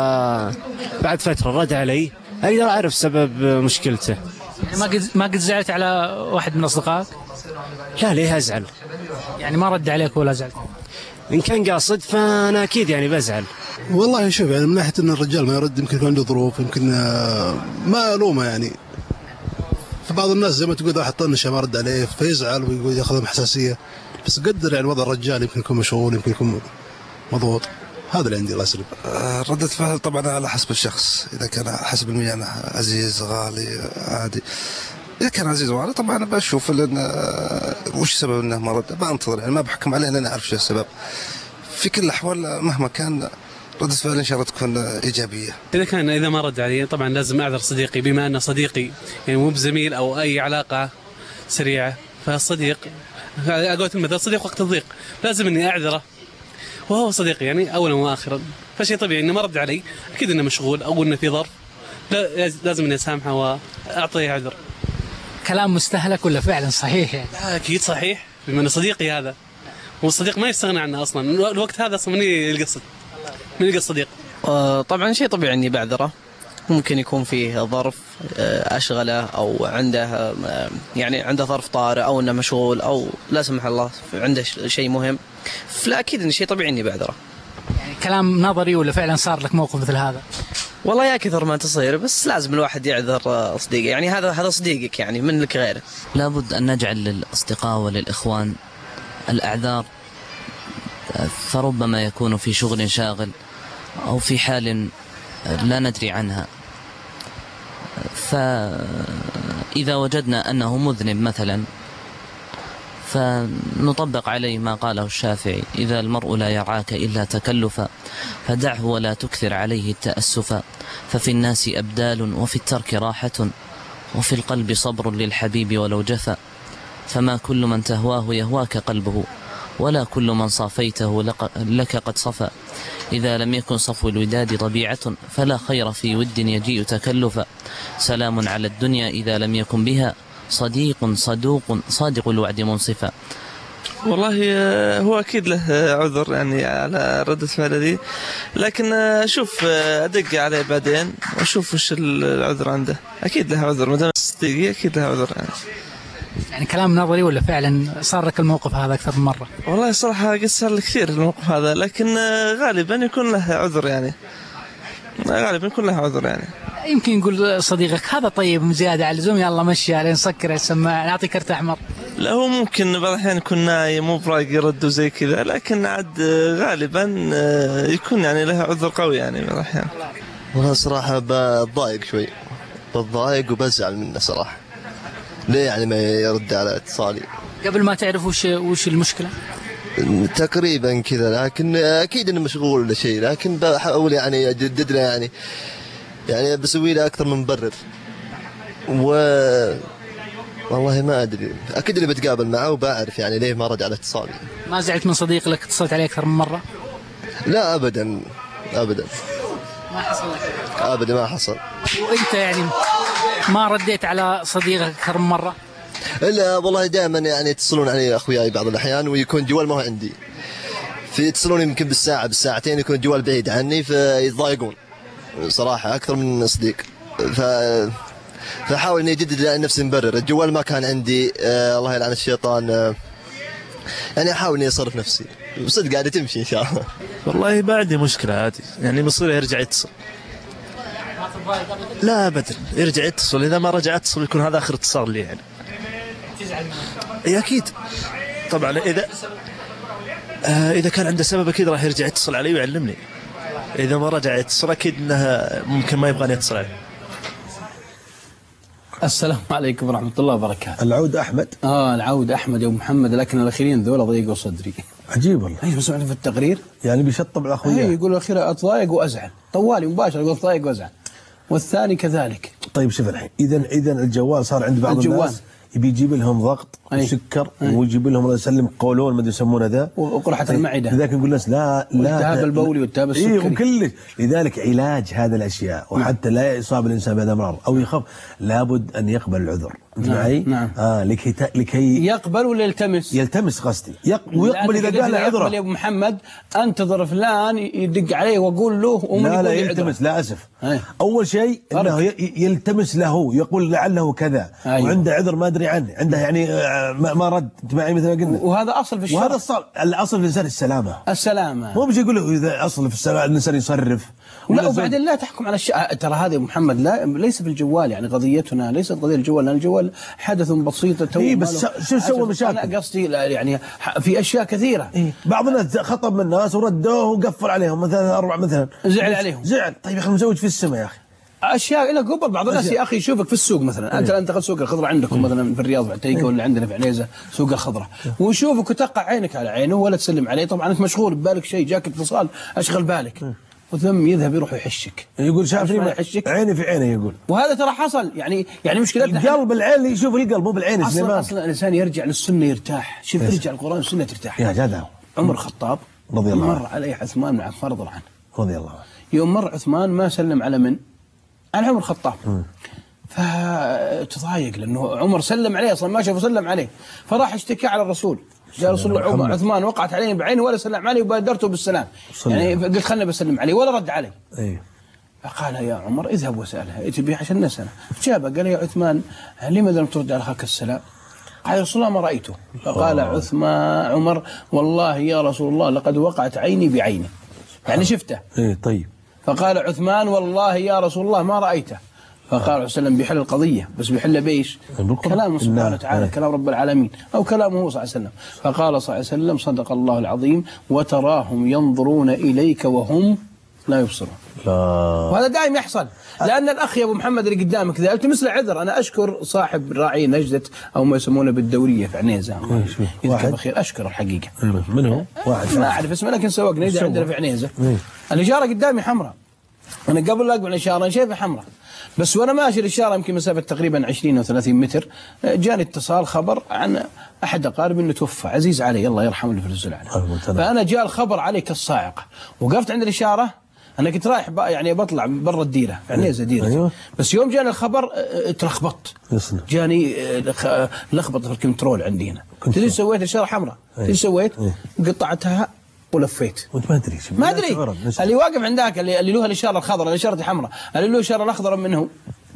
S7: بعد فترة رد علي أقدر أعرف سبب مشكلته.
S6: يعني ما قد زعلت على واحد من أصدقائك؟
S7: لا ليه أزعل؟
S6: يعني ما رد عليك ولا زعلت؟
S7: إن كان قاصد فأنا أكيد يعني بزعل.
S8: والله شوف يعني من ناحية أن الرجال ما يرد يمكن يكون عنده ظروف، يمكن ما ألومه يعني. فبعض الناس زي ما تقول واحد طنشه ما رد عليه فيزعل ويقول ياخذ حساسية، بس قدر يعني وضع الرجال يمكن يكون مشغول، يمكن يكون مضغوط. هذا اللي عندي الله يسلمك.
S9: ردة فعل طبعا على حسب الشخص، إذا كان حسب الميانة عزيز غالي عادي. إذا كان عزيز وغالي طبعا أنا بشوف وش سبب إنه ما رد، بنتظر يعني ما بحكم عليه لأن أعرف شو السبب. في كل الأحوال مهما كان ردة فعل إن شاء الله تكون إيجابية.
S10: إذا ما رد علي طبعا لازم أعذر صديقي، بما أنه صديقي يعني مو بزميل أو أي علاقة سريعة. فالصديق أقول المثل صديق وقت الضيق، لازم إني أعذره وهو صديقي يعني أولا وآخرا. فشيء طبيعي إنه ما رد علي، أكيد إنه مشغول أو إنه في ظرف، لازم إني أسامحه وأعطيه عذر.
S6: كلام مستهلك ولا فعلا صحيح يعني؟
S10: لا أكيد صحيح، بما أنه صديقي هذا، والصديق ما يستغنى عنه أصلا. الوقت هذا أصلا من يلقى الصديق.
S11: طبعا شيء طبيعي إني بعذره، ممكن يكون فيه ظرف أشغله أو عنده يعني عنده ظرف طارئ أو إنه مشغول أو لا سمح الله عنده شيء مهم، فلا أكيد إن شيء طبيعي إني بعذره.
S6: يعني كلام نظري ولا فعلا صار لك موقف مثل هذا؟
S11: والله يا كثر ما تصير، بس لازم الواحد يعذر صديقه، يعني هذا صديقك يعني من لك غيره.
S12: لابد أن نجعل للأصدقاء وللإخوان الأعذار، فربما يكون في شغل شاغل أو في حال لا ندري عنها. فإذا وجدنا أنه مذنب مثلا فنطبق عليه ما قاله الشافعي: إذا المرء لا يرعاك إلا تكلفا فدعه ولا تكثر عليه التأسفا، ففي الناس أبدال وفي الترك راحة وفي القلب صبر للحبيب ولو جفا، فما كل من تهواه يهواك قلبه ولا كل من صافيته لك قد صفى، إذا لم يكن صفو الوداد طبيعة فلا خير في ود يجيء تكلفا، سلام على الدنيا إذا لم يكن بها صديق صدوق صادق الوعد منصفا.
S13: والله هو أكيد له عذر يعني على ردة فعل دي، لكن أشوف أدق عليه بعدين وأشوف وش العذر عنده. أكيد له عذر، مدام صديقي أكيد له عذر
S6: يعني كلام نظري ولا فعلا صار لك الموقف هذا أكثر من مرة؟
S13: والله صراحة قد صار لي كثير الموقف هذا، لكن غالبا يكون له عذر يعني، غالبا يكون له عذر يعني.
S6: يمكن يقول صديقك هذا طيب زيادة على اللزوم، يلا مشي عليه نسكر السماعة نعطي كرت أحمر.
S13: لا هو ممكن بعض الأحيان يكون نايم مو برايق يرد وزي كذا، لكن عاد غالبا يكون يعني له عذر قوي يعني بعض الأحيان.
S14: والله صراحة بضايق شوي، بضايق وبزعل منه صراحة. ليه يعني ما يرد على اتصالي؟
S6: قبل ما تعرف وش المشكلة؟
S14: تقريبا كذا، لكن أكيد إنه مشغول ولا شيء، لكن بحاول يعني أجدد له يعني بسوي له أكثر من مبرر. والله ما أدري، أكيد اللي بتقابل معه وبعرف يعني ليه ما رد على اتصالي.
S6: ما زعلت من صديق لك اتصلت عليه أكثر من مرة؟
S14: لا أبدا أبدا.
S6: ما حصل لك؟
S14: أبدا ما حصل.
S6: وأنت يعني ما رديت على صديقك أكثر من مرة؟
S14: لا والله دائما يعني يتصلون علي أخوياي بعض الأحيان ويكون جوال ما هو عندي، فيتصلون يمكن بالساعة بالساعتين يكون الجوال بعيد عني فيتضايقون صراحة أكثر من صديق. فحاول إني أجدد لنفسي مبرر، الجوال ما كان عندي الله يلعن الشيطان، يعني أحاول إني أصرف نفسي، وصدق قاعدة تمشي إن شاء الله.
S15: والله بعدي مشكلة عادي يعني مصير يرجع يتصل. لا أبدا يرجع يتصل، إذا ما رجع يتصل يكون هذا آخر اتصال لي يعني. تزعل منه؟ أكيد طبعا، إذا كان عنده سبب أكيد راح يرجع يتصل علي ويعلمني. إذا ما رجع يتصل أكيد إنه ممكن ما يبغاني يتصل عليه.
S1: السلام عليكم ورحمة الله وبركاته.
S2: العود أحمد.
S1: العود أحمد يا أبو محمد، لكن الأخيرين ذولا ضيقوا صدري.
S2: عجيب والله.
S1: ايش سمعت في التقرير؟
S2: يعني بيشطب الأخويا.
S1: يقول الأخير أتضايق وأزعل، طوالي مباشرة يقول أتضايق وأزعل. والثاني كذلك.
S2: طيب شوف الحين، إذا الجوال صار عند بعض الناس يبي يجيب لهم ضغط وسكر ويجيب لهم الله يسلم قولون ما ادري يسمونه ذا
S1: وقرحة المعدة.
S2: لذلك نقول الناس لا
S1: والتهاب البولي والتهاب السكري.
S2: وكلش. لذلك علاج هذه الاشياء وحتى لا يصاب الانسان بهذا الامراض او يخاف لابد ان يقبل العذر. انت معي؟
S1: نعم.
S2: لكي
S1: يقبل ولا يلتمس؟
S2: يلتمس قصدي. ويقبل اذا قال عذره.
S1: يقبل يا ابو محمد، انتظر فلان يدق عليه واقول له
S2: لا يلتمس. لا اسف. اول شيء انه يلتمس له، يقول لعله كذا. وعنده عذر ما ادري عنه، عنده يعني ما رد. انت معي مثل ما قلنا.
S1: وهذا اصل في الشرع.
S2: وهذا الاصل في الانسان السلامه. مو بيجي يقول له اذا اصل في السلامه الانسان يصرف.
S1: لا وبعدين لا تحكم على ترى هذا يا ابو محمد ليس في الجوال، يعني قضيتنا ليست قضيه الجوال، لان الجوال حدث بسيط.
S2: بس شو سوى مشاكل؟
S1: انا قصدي يعني في اشياء كثيره.
S2: بعض الناس خطب من الناس وردوه وقفل عليهم مثلا 4 مثلا.
S1: زعل عليهم.
S2: طيب يا اخي مزوج في السماء يا اخي.
S1: اشياء الى قبل بعض الناس يا اخي يشوفك في السوق مثلا، انت دخلت سوق الخضره عندكم مثلا في الرياض في عتيقه ولا عندنا في عنيزه سوق الخضره، ويشوفك وتقع عينك على عينه ولا تسلم عليه، طبعا انت مشغول ببالك شيء، جاك اتصال اشغل بالك، وثم يذهب يروح يحشك.
S2: يقول شافني يحشك عيني في عينه يقول.
S1: وهذا ترى حصل يعني مشكلتنا
S2: القلب العين يشوف القلب مو بالعين.
S1: اصلا الانسان يرجع للسنه يرتاح. شوف يرجع القران والسنه ترتاح
S2: يا جدع.
S1: عمر الخطاب
S2: رضي الله عنه
S1: مر عليه عثمان بن عفان رضي الله عنه.
S2: رضي الله عنه.
S1: يوم مر عثمان ما سلم على من؟ على عمر الخطاب. فتضايق لانه عمر سلم عليه اصلا ما شافه سلم عليه، فراح اشتكى على الرسول. قال رسول الله عمر عثمان وقعت علينا بعينه ولا سلم علي وبادرته بالسلام، يعني قلت خلنا بسلم عليه ولا رد علي. فقال يا عمر اذهب وسألها ائت به عشان نسأله. جابه قال يا عثمان لماذا لم ترد على اخاك السلام؟ قال رسول الله ما رأيته. فقال عمر والله يا رسول الله لقد وقعت عيني بعيني، يعني شفته.
S2: طيب.
S1: فقال عثمان والله يا رسول الله ما رأيته. فقال عليه وسلم بيحل القضية، بس بيحل بإيش؟ كلامه سبحانه وتعالى، كلام رب العالمين أو كلامه هو صلى الله عليه وسلم. فقال صلى الله عليه وسلم صدق الله العظيم وتراهم ينظرون إليك وهم لا يبصرون. وهذا دائما يحصل، لأن الأخ يا أبو محمد اللي قدامك ذا أنت مثل عذر. أنا أشكر صاحب راعي نجدة أو ما يسمونه بالدورية في عنيزة، يذكر بخير، أشكر الحقيقة.
S2: من هو؟ واحد
S1: ما أعرف اسمه لكن سواق نجدة عندنا في عنيزة. الإشارة قدامي حمراء، أنا قبل لا أقبل الإشارة أنا شايفها حمراء، بس وأنا ماشي الإشارة يمكن مسافة تقريبا 20 أو 30 متر جاني اتصال خبر عن أحد أقاربي إنه توفى عزيز علي الله يرحمه اللي في الزلعة. فأنا جاء الخبر علي كالصاعقة، وقفت عند الإشارة. أنا كنت رايح يعني بطلع برا الديرة في عنيزة ديرة.
S2: أيوه.
S1: بس يوم جاني الخبر تلخبطت، جاني لخبطة في الكنترول عندي هنا. تدري سويت الإشارة حمراء، تدري سويت قطعتها ولفيت.
S2: وانت ما ادري
S1: ما ادري اللي واقف عندك اللي له الاشاره الخضراء الاشاره الحمراء اللي له الاشاره الاخضر منه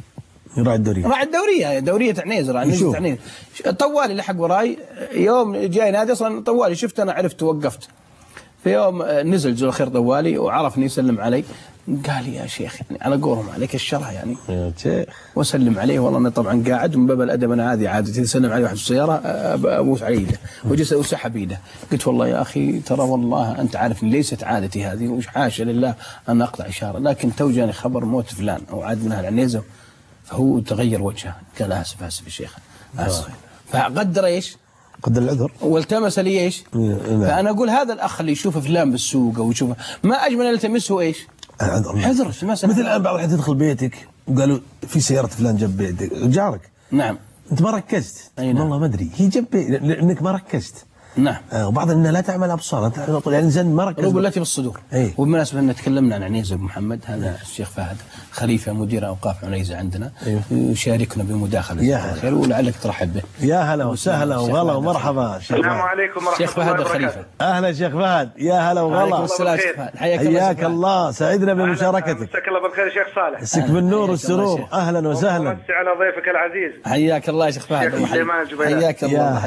S2: راعي الدوريه.
S1: راعي الدوريه دوريه عنيزه عنيزه عنيزه. طوالي لحق وراي يوم جاي نادي اصلا طوالي شفت انا عرفت وقفت. في يوم نزل جزء الخير طوالي وعرفني يسلم علي قال لي يا شيخ يعني على قولهم عليك الشرع يعني
S2: يا شيخ.
S1: وسلم عليه والله انا طبعا قاعد من باب الادب انا عادي عادتي تسلم علي واحد في السياره ابوس على ايده وجلس وسحب ايده. قلت والله يا اخي ترى والله انت عارفني ليست عادتي هذه وش حاشا لله ان اقطع اشاره، لكن تو جاني خبر موت فلان او عاد من اهل عنيزه فهو تغير وجهه قال اسف اسف يا شيخ اسف. فقدر ايش؟
S2: قدر العذر
S1: والتمس لي ايش؟ فانا اقول هذا الاخ اللي يشوف فلان بالسوق او يشوف ما اجمل ان يلتمسه ايش؟ عذر. مثل
S2: الان بعض الحين تدخل بيتك وقالوا في سياره فلان جنب بيتك جارك.
S1: نعم.
S2: انت ما ركزت. والله ما ادري هي جنب لانك ما ركزت.
S1: نعم.
S2: وبعض الناس لا تعمل ابصار يعني الانسان ما ركز.
S1: القلوب التي بالصدور. وبمناسبه ان تكلمنا عن عنيزه ابو محمد هذا الشيخ فهد خليفه مدير اوقاف عنيزه عندنا يشاركنا بمداخله.
S2: يا هلا
S1: ولعلك ترحب به.
S2: يا هلا وسهلا وغلا ومرحبا.
S4: السلام عليكم ورحمه
S1: شيخ فهد الخليفه.
S2: اهلا شيخ فهد يا هلا وغلا.
S1: عليكم السلام شيخ فهد.
S2: حياك الله سعدنا بمشاركتك.
S4: مساك الله بالخير شيخ صالح.
S2: مسك بالنور والسرور اهلا وسهلا.
S4: ومسي على ضيفك العزيز.
S1: حياك الله يا شيخ فهد.
S4: حياك
S1: الله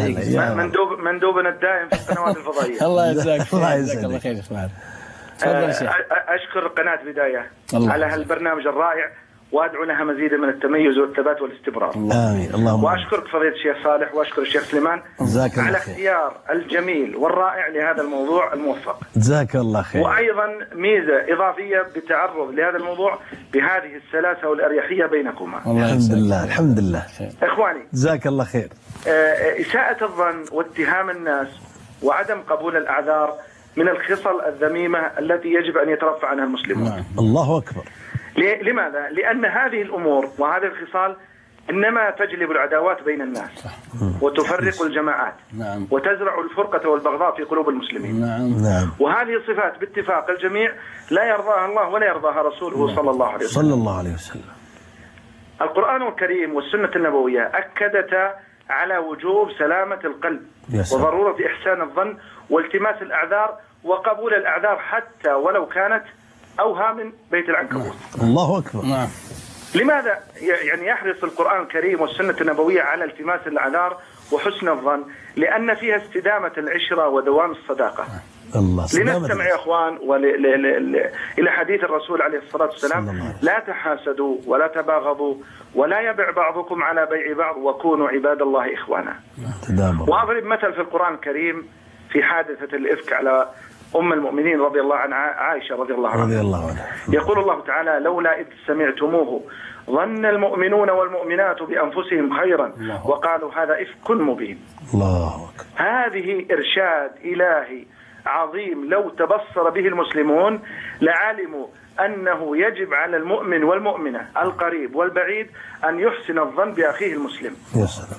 S4: مندوبنا الدائم في القنوات الفضائيه.
S1: الله يجزاك
S2: الله يجزاك
S1: الله خير يا شيخ فهد. تفضل يا شيخ.
S4: اشكر قناه بدايه
S1: الله
S4: على هالبرنامج الرائع
S16: وأدعو لها مزيدا من التميز والثبات والاستمرار.
S2: آمين. اللهم
S16: وأشكرك فضيلة الشيخ صالح وأشكر الشيخ سليمان على اختيار الجميل والرائع لهذا الموضوع الموفق.
S2: جزاك الله خير.
S16: وأيضا ميزة إضافية بالتعرض لهذا الموضوع بهذه السلاسة والأريحية بينكما.
S2: الحمد لله الحمد لله.
S16: إخواني
S2: جزاك الله خير.
S16: إساءة الظن واتهام الناس وعدم قبول الأعذار من الخصال الذميمة التي يجب أن يترفع عنها المسلمون.
S2: الله أكبر.
S16: لماذا؟ لأن هذه الأمور وهذه الخصال إنما تجلب العداوات بين الناس وتفرق الجماعات وتزرع الفرقة والبغضاء في قلوب المسلمين.
S2: نعم.
S16: وهذه الصفات باتفاق الجميع لا يرضاها الله ولا يرضاها رسوله صلى الله عليه وسلم.
S2: صلى الله عليه وسلم.
S16: القرآن الكريم والسنة النبوية أكدتا على وجوب سلامة القلب وضرورة إحسان الظن والتماس الأعذار وقبول الأعذار حتى ولو كانت أوهى من بيت العنكبوت.
S2: الله أكبر.
S16: نعم. لماذا يعني يحرص القرآن الكريم والسنة النبوية على التماس الأعذار وحسن الظن؟ لأن فيها استدامة العشرة ودوام الصداقة.
S2: الله.
S16: لنستمع يا أخوان إلى حديث الرسول عليه الصلاة والسلام: لا تحاسدوا ولا تباغضوا ولا يبع بعضكم على بيع بعض وكونوا عباد الله إخوانا. وأضرب مثل في القرآن الكريم في حادثة الإفك على أم المؤمنين رضي الله عنها عائشة رضي الله عنها. يقول الله تعالى: لولا إذ سمعتموه ظن المؤمنون والمؤمنات بأنفسهم خيرا وقالوا هذا إفك مبين.
S2: الله أكبر.
S16: هذه إرشاد إلهي عظيم لو تبصر به المسلمون لعلموا أنه يجب على المؤمن والمؤمنة القريب والبعيد أن يحسن الظن بأخيه المسلم.
S2: يا سلام.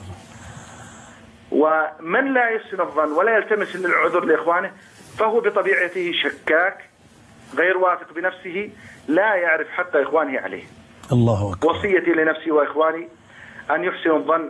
S16: ومن لا يحسن الظن ولا يلتمس العذر لإخوانه فهو بطبيعته شكاك غير واثق بنفسه لا يعرف حق إخوانه عليه.
S2: الله أكبر.
S16: وصيتي لنفسي وإخواني أن يحسنوا الظن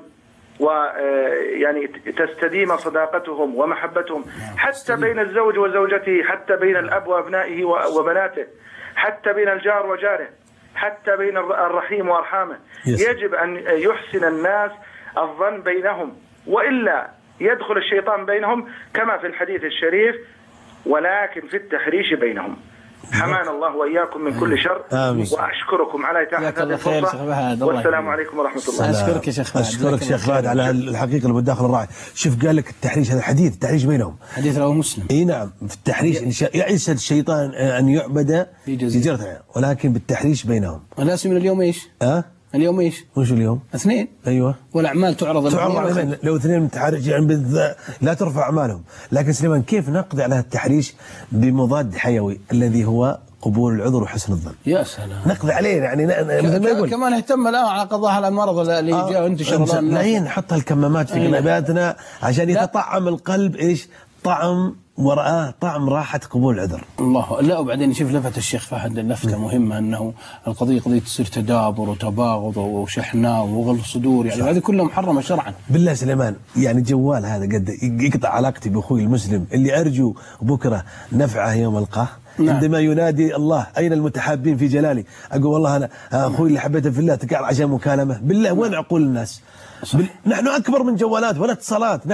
S16: ويعني تستديم صداقتهم ومحبتهم حتى بين الزوج وزوجته، حتى بين الأب وأبنائه وبناته، حتى بين الجار وجاره، حتى بين الرحيم وأرحامه. يجب أن يحسن الناس الظن بينهم وإلا يدخل الشيطان بينهم كما في الحديث الشريف: ولكن في التحريش بينهم. حمانا الله وإياكم من كل شر.
S2: آمين.
S16: وأشكركم على إتاحة هذه الفرصة والسلام عليكم ورحمة الله.
S1: أشكرك يا شيخ فهد.
S2: أشكرك شيخ فهد على الحقيقة المداخلة الرائعة. شوف قال لك التحريش، هذا حديث التحريش بينهم،
S1: حديث رواه مسلم.
S2: اي نعم. في التحريش يعيش الشيطان أن يعبد في جزيرة، ولكن بالتحريش بينهم.
S1: وناس من اليوم إيش؟ اليوم ايش؟
S2: وش اليوم؟
S1: اثنين.
S2: ايوه.
S1: والاعمال تعرض
S2: على لو اثنين متحرج يعني لا ترفع اعمالهم، لكن سليمان كيف نقضي على التحريش بمضاد حيوي الذي هو قبول العذر وحسن الظن؟
S1: يا سلام.
S2: نقضي عليه يعني مثل ما يقول
S1: كمان اهتم الان على قضاء المرض اللي جاء وانتشر
S2: الان. نحط الكمامات في قلباتنا عشان يتطعم القلب ايش؟ طعم ورآه طعم راحة قبول العذر.
S1: الله. لا وبعدين شوف لفت الشيخ فهد لفتة مهمة، أنه القضية قضية تصير تدابر وتباغض وشحناء وغلظ صدور، يعني هذه كلها محرمة شرعا.
S2: بالله سليمان يعني جوال هذا قد يقطع علاقتي بأخوي المسلم اللي أرجو بكرة نفعه يوم ألقاه. عندما ينادي الله أين المتحابين في جلالي، أقول والله أنا أخوي اللي حبيته في الله تقال عشان مكالمة. بالله وين عقول الناس؟ نحن أكبر من جوالات ولا اتصالات.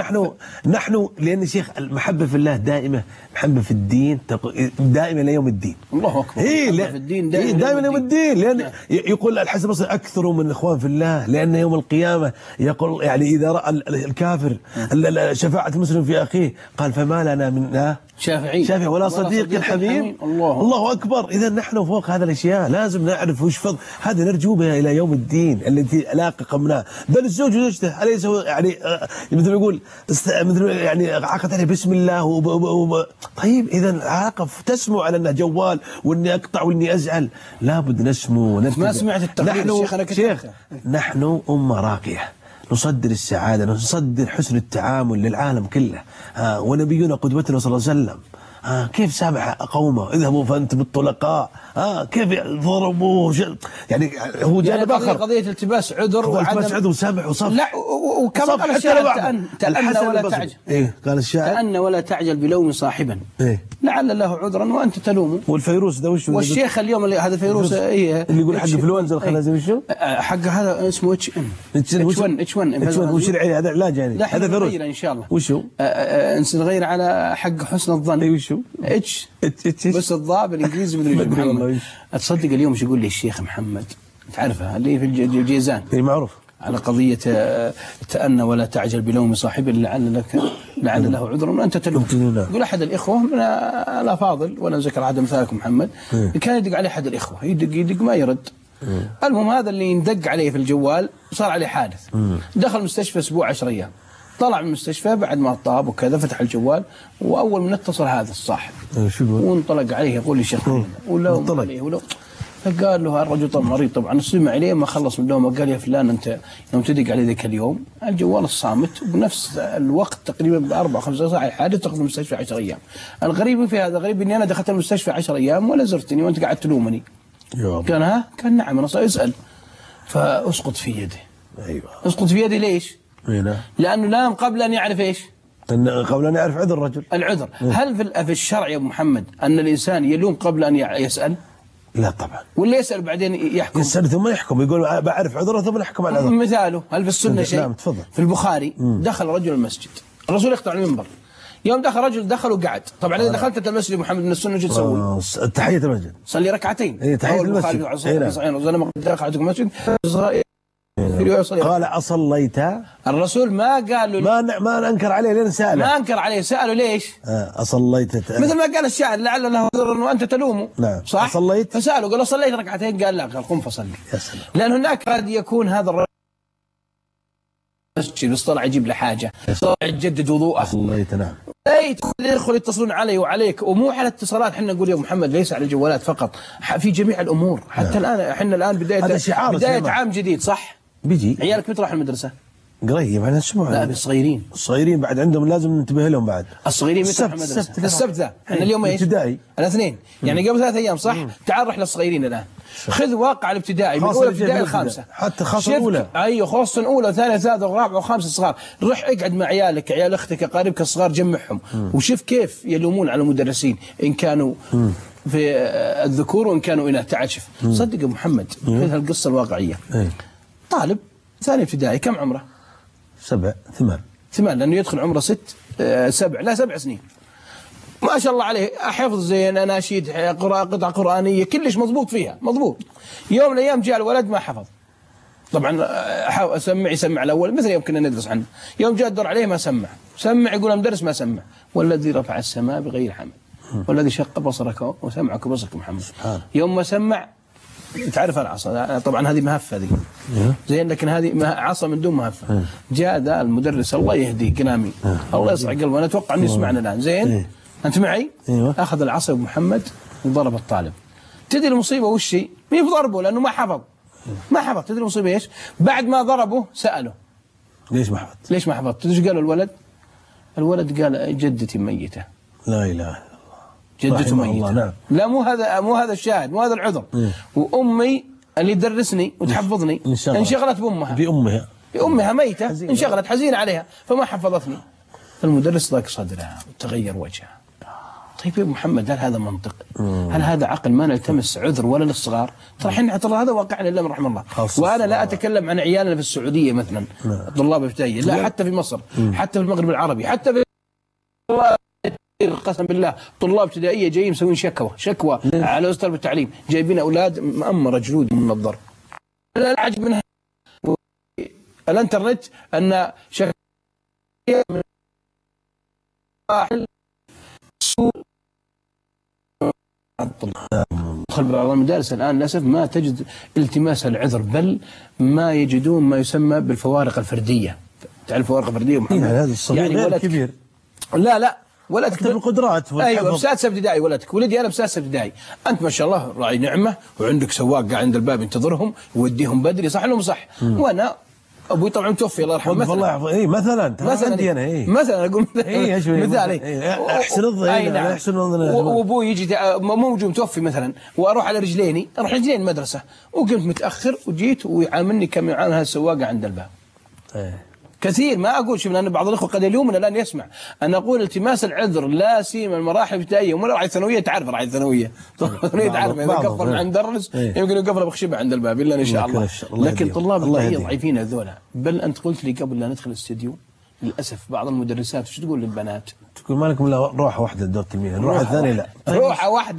S2: نحن لأن شيخ المحبة في الله دائمة، محبة في الدين دائمة ليوم الدين.
S1: الله أكبر.
S2: في الدين دائما ليوم الدين. لأن يقول الحسن البصري أكثروا من الإخوان في الله، لأن يوم القيامة يقول يعني إذا رأى الكافر شفاعة المسلم في أخيه قال فما لنا من شافعي ولا صديق حميم. الله أكبر. إذا نحن فوق هذه الأشياء لازم نعرف وش فضل هذا، نرجو بها إلى يوم الدين التي علاقة قمناه. بل الزوج وزوجته أليس يعني مثل ما يقول مثل يعني عقد عليه بسم الله طيب إذا علاقة تسمو على أنه جوال وإني أقطع وإني أزعل. لابد نسمو ونتبع.
S1: ما سمعت التقرير
S2: شيخ نحن أمة راقية، نصدر السعادة، نصدر حسن التعامل للعالم كله. ونبينا قدوتنا صلى الله عليه وسلم كيف سامح قومه اذهبوا فانتم الطلقاء، كيف ضربوه يعني هو جانب اخر
S1: قضيه التباس عذر
S2: وعدم
S1: وسامح
S2: وصفح.
S1: لا وكما قال الشاعر تأن ولا تعجل.
S2: قال الشاعر
S1: تأن ولا تعجل بلوم صاحبا لعل له عذرا وانت تلومه.
S2: والفيروس ده وش؟
S1: والشيخ اليوم هذا فيروس
S2: اللي يقول حق انفلونزا الخنازير وشو؟
S1: حق هذا اسمه H1
S2: وش هذا علاج يعني؟ هذا فيروس
S1: ان شاء الله.
S2: وشو؟
S1: نغير على حق حسن الظن.
S2: وشو؟
S1: اتش بس الضاء بالانجليزي مدري ايش. تصدق اليوم ايش يقول لي الشيخ محمد تعرفها اللي في الجيزان.
S2: اي معروف.
S1: على قضية تأنى ولا تعجل بلوم صاحبه لعل له عذر وأنت تلوم. يقول أحد الإخوة من الأفاضل ولا ذكر أحد أمثالكم محمد كان يدق عليه أحد الإخوة يدق ما يرد. المهم هذا اللي يندق عليه في الجوال صار عليه حادث. دخل المستشفى أسبوع 10 أيام. طلع من المستشفى بعد ما طاب وكذا فتح الجوال وأول من اتصل هذا الصاحب وانطلق عليه يقول لي شيخ ولو فقال له الرجل طبعا مريض طبعا استمع عليه ما خلص من دومه قال يا فلان انت يوم تدق علي ذاك اليوم الجوال الصامت وبنفس الوقت تقريبا ب4 5 ساعات حادث تاخذ المستشفى 10 ايام. الغريب في هذا غريب اني انا دخلت المستشفى 10 ايام ولا زرتني وانت قاعد تلومني. كان ها كان نعم انا صار يسال فاسقط في يده.
S2: ايوه
S1: اسقط في يدي ليش؟ لانه لام قبل ان يعرف ايش؟
S2: قبل ان يعرف عذر الرجل.
S1: العذر، هل في الشرع يا ابو محمد ان الانسان يلوم قبل ان يسال؟
S2: لا طبعا.
S1: ولا يسأل بعدين يحكم؟
S2: يسأل ثم يحكم يقول بعرف عذره ثم يحكم على العذر.
S1: مثاله هل في السنة شيء؟
S2: نعم تفضل.
S1: في البخاري دخل رجل المسجد الرسول يخطب على المنبر يوم دخل رجل دخل وقعد طبعا إذا دخلت أنت المسجد محمد من السنة شو تسوي؟
S2: تحية المسجد
S1: صلي ركعتين.
S2: اي تحية المسجد. قال أصليت؟
S1: الرسول ما قال له
S2: ما أنكر عليه لين سأله.
S1: ما أنكر عليه سأله ليش؟
S2: أصليت
S1: مثل ما قال الشاعر لعل له عذر وأنت تلومه.
S2: نعم.
S1: صح؟
S2: أصليت؟
S1: فسأله قال صليت ركعتين قال لا قال قم فصلي. يا سلام. لأن هناك قد يكون هذا الرجل مسجد بس طلع يجيب له حاجة طلع يجدد وضوءه.
S2: صليت نعم.
S1: اي يدخل يتصلون علي وعليك ومو على الاتصالات احنا نقول يا محمد ليس على الجوالات فقط في جميع الامور حتى الان احنا الان بدايه عام جديد صح؟
S2: بيجي
S1: عيالك متى راح المدرسه؟
S2: قريب على الاسبوع.
S1: لا الصغيرين.
S2: الصغيرين بعد عندهم لازم ننتبه لهم بعد.
S1: الصغيرين متى راح المدرسه؟ السبت ذا احنا اليوم ايش؟
S2: ابتدائي.
S1: الاثنين يعني قبل 3 ايام صح؟ تعال رح للصغيرين الان. خذ واقع الابتدائي من اولى ابتدائي الخامسه
S2: حتى خاصه الاولى.
S1: ايوه خاصه اولى ثانيه ثالثه ورابعه وخامسه صغار، رح اقعد مع عيالك عيال اختك اقاربك الصغار جمعهم وشوف كيف يلومون على المدرسين ان كانوا في الذكور وان كانوا اناث. تعال شوف صدق ابو محمد خذ هالقصه الواقعيه. طالب ثاني ابتدائي كم عمره؟
S2: 7 8
S1: لانه يدخل عمره 7 سنين ما شاء الله عليه حفظ زين اناشيد قطع قرانيه كلش مضبوط فيها مضبوط. يوم من الايام جاء الولد ما حفظ طبعا يسمع الاول مثل يوم كنا ندرس عنه. يوم جاء الدور عليه ما سمع يقول المدرس ما سمع. والذي رفع السماء بغير حمل والذي شق بصرك وسمعك بصرك محمد. يوم ما سمع تعرف العصا طبعا هذه مهفه ذي زين لكن هذه عصا من دون مهفه. جاء ذا المدرس الله يهديه كلامي الله يصلح قلبه انا اتوقع انه يسمعنا الان زين. انت معي؟ اخذ العصا ابو محمد وضرب الطالب. تدري المصيبه وش هي؟ مين ضربه لانه ما حفظ تدري المصيبه ايش؟ بعد ما ضربه ساله
S2: ليش ما حفظت؟
S1: تدري ايش قال الولد قال جدتي ميته.
S2: لا اله الا الله.
S1: جدته ميته. نعم. لا مو هذا الشاهد مو هذا العذر. وامي اللي تدرسني وتحفظني انشغلت بامها ميته انشغلت حزينه عليها فما حفظتني. المدرس ضاق صدرها وتغير وجهها. طيب يا محمد هل هذا منطق؟ هل هذا عقل؟ ما نلتمس عذر ولا للصغار؟ ترى هذا واقعنا الا من رحم الله. وانا لا اتكلم عن عيالنا في السعوديه مثلا طلاب ابتدائيه لا حتى في مصر حتى في المغرب العربي حتى في قسم بالله طلاب ابتدائيه جايين مسوين شكوى على وزاره التعليم جايبين اولاد مأمره جلود من الضرب. لا العجب منها الانترنت ان دخل بعض المدارس الآن للأسف ما تجد التماس العذر بل ما يجدون ما يسمى بالفوارق الفردية. تعرف الفوارق الفردية محمد؟
S2: هذا الصغير يعني ولد كبير.
S1: لا ولدك
S2: بالقدرات
S1: ايوه بسادسه ابتدائي ولدك ولدي انا بسادسه ابتدائي. انت ما شاء الله راعي نعمه وعندك سواق قاعد عند الباب ينتظرهم ويوديهم بدري صح ولا مو صح؟ وانا ابوي طبعا متوفي الله يرحمه
S2: مثلا عندي انا
S1: مثلا اقول مثال
S2: احسن الظن احسن الظن
S1: وابوي يجي موجود متوفي مثلا واروح على رجلين المدرسه وقمت متاخر وجيت ويعاملني كما يعامل هذا السواق عند الباب. كثير ما اقول شوف لان بعض الاخوه قد يلومنا الان يسمع انا اقول التماس العذر لا سيما المراحل الابتدائيه ولا راعي الثانويه تعرف راعي الثانويه تعرف اذا قفل من عند درس يمكن يقفل بخشبه عند الباب الا ان شاء الله. لكن طلاب الابتدائيه ضعيفين هذولا. بل انت قلت لي قبل لا ندخل الاستديو للاسف بعض المدرسات شو تقول للبنات؟
S2: تقول ما لكم الا روحه واحده لدور التلميذ الروحه الثانيه لا
S1: روحه واحده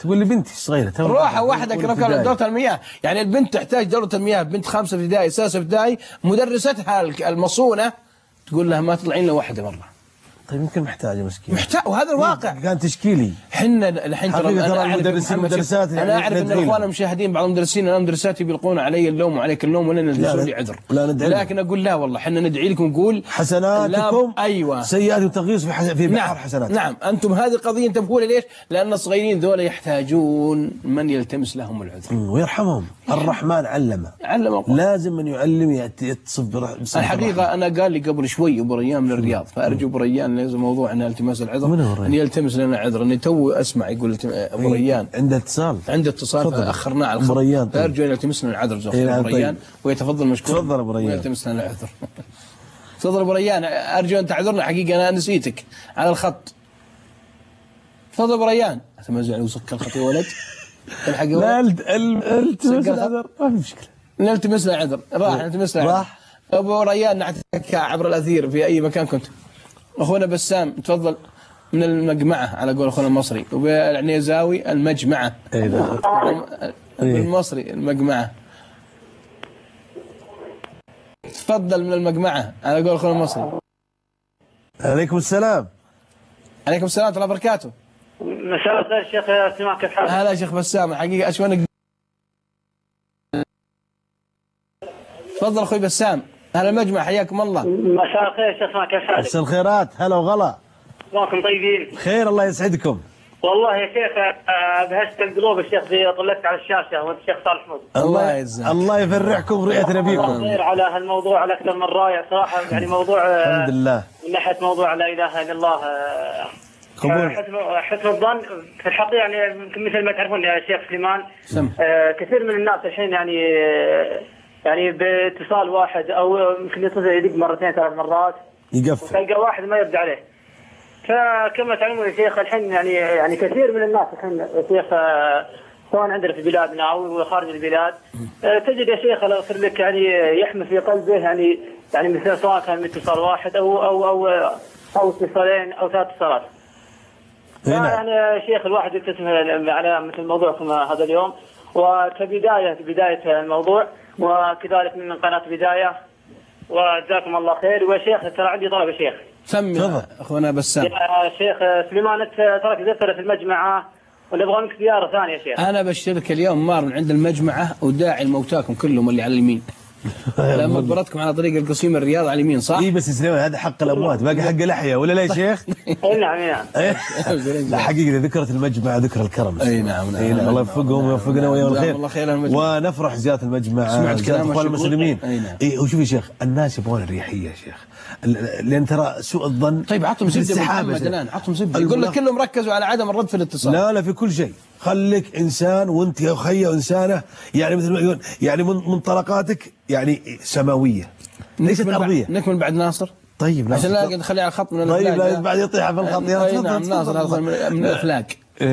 S2: تقول لي بنتي صغيره
S1: روح وحدك ركب دورة المياه، يعني البنت تحتاج دورة المياه، بنت 5 ابتدائي 6 ابتدائي، مدرستها المصونه تقول لها ما تطلعين الا واحده مره.
S2: طيب يمكن محتاجه مسكين،
S1: وهذا الواقع.
S2: كان تشكيلي.
S1: حنا الحين
S2: ترى المدرسين مدرسات،
S1: انا اعرف ان الاخوان المشاهدين بعض المدرسين، انا مدرساتي بيلقون علي اللوم وعليك اللوم ولا ندعي لي عذر، لكن اقول لا والله حنا ندعي لكم، نقول
S2: حسناتكم
S1: ايوه
S2: سيئاتكم تغيص في بحر حسنات.
S1: نعم انتم هذه القضيه انت بقولها ليش؟ لان الصغيرين ذولا يحتاجون من يلتمس لهم العذر
S2: ويرحمهم. الرحمن علم لازم من يعلم يتصف
S1: الحقيقه. انا قال لي قبل شوي ابو ريان من الرياض، فارجو ابو ريان لازم موضوع ان التماس العذر ان يلتمس لنا عذر، اني تو اسمع يقول ابو ريان
S2: عنده اتصال
S1: فاخرناه على الخط. فارجو ان يلتمس لنا العذر ابو ريان ويتفضل مشكور.
S2: تفضل ابو ريان
S1: ويلتمس لنا العذر. تفضل ابو ريان، ارجو ان تعذرنا حقيقه انا نسيتك على الخط. تفضل ابو ريان. اتمزع وسك الخط يا ولد.
S2: لا التمس العذر ما في مشكله.
S1: نلتمس له عذر. راح نلتمس له عذر. ابو ريان نعتك عبر الاثير في اي مكان كنت. اخونا بسام تفضل من المجمعه على قول اخونا المصري، وبالعنيزاوي المجمعه. بالمصري المجمعه. تفضل من المجمعه على قول اخونا المصري.
S2: عليكم السلام.
S1: عليكم السلام ورحمه الله وبركاته.
S4: مساء الخير شيخ سماح، كيف حالك؟
S1: هلا شيخ بسام، حقيقه اشوانك. تفضل اخوي بسام. هلا المجمع، حياكم الله.
S4: مساء الخير شيخ سماح، كيف حالك؟
S2: مساء الخيرات، هلا وغلا.
S4: شلونكم طيبين؟
S2: خير الله يسعدكم.
S4: والله يا شيخ ابهجت القلوب الشيخ طلعت على الشاشه وانت الشيخ صالح حمود.
S2: الله يجزاك. الله يفرحكم رؤيتنا بيكم.
S4: خير على هالموضوع على اكثر من رائع صراحه، يعني موضوع
S2: الحمد لله
S4: من ناحيه موضوع لا اله الا الله. حسن الظن في الحقيقه، يعني مثل ما تعرفون يا شيخ سليمان، كثير من الناس الحين يعني باتصال واحد او يمكن يتصل يدق مرتين 3 مرات
S2: يقفل،
S4: تلقى واحد ما يرد عليه. فكما تعلمون يا شيخ الحين يعني كثير من الناس الحين يا شيخ سواء عندنا في بلادنا او خارج البلاد، تجد يا شيخ لو يصير لك يعني يحمل في قلبه يعني مثل سواء كان من اتصال واحد او اتصالين او 3 اتصالات. يعني يا شيخ الواحد يبتسم على مثل موضوعكم هذا اليوم، وكبدايه الموضوع وكذلك من قناه بدايه، وجزاكم الله خير. ويا شيخ ترى عندي طلب يا شيخ.
S1: سمي اخونا بسام.
S4: يا شيخ سليمان انت تراك زرت في المجمعه ونبغى منك زياره ثانيه يا شيخ.
S1: انا بشترك اليوم مار من عند المجمعه وداعي لموتاكم كلهم اللي على اليمين. لما مقبرتكم على طريق القصيم الرياض على اليمين صح؟
S2: اي بس سليمان هذا حق الاموات، باقي حق الاحياء ولا لا يا شيخ؟
S4: اي نعم
S2: لا حقيقه ذكرت المجمع ذكر الكرم.
S1: اي نعم.
S2: الله يوفقهم ويوفقنا وياهم الخير. ونفرح زياره المجمع
S1: سمعت كلام
S2: اخوان المسلمين.
S1: اي
S2: وشوف يا شيخ الناس يبغون الريحيه يا شيخ، لان ترى سوء الظن.
S1: طيب عطهم زبده محمد الان، عطهم زبده. يقول لك كلهم ركزوا على عدم الرد في الاتصال.
S2: لا في كل شيء، خليك انسان وانت يا اخي انسانه، يعني مثل ما يقول يعني منطلقاتك يعني سماويه ليست ارضيه.
S1: نكمل بعد ناصر.
S2: طيب ناصر
S1: عشان لا نخليه على الخط من
S2: الافلاق. طيب لا بعد يطيح في الخط يا
S1: نعم ناصر هذا من الافلاق.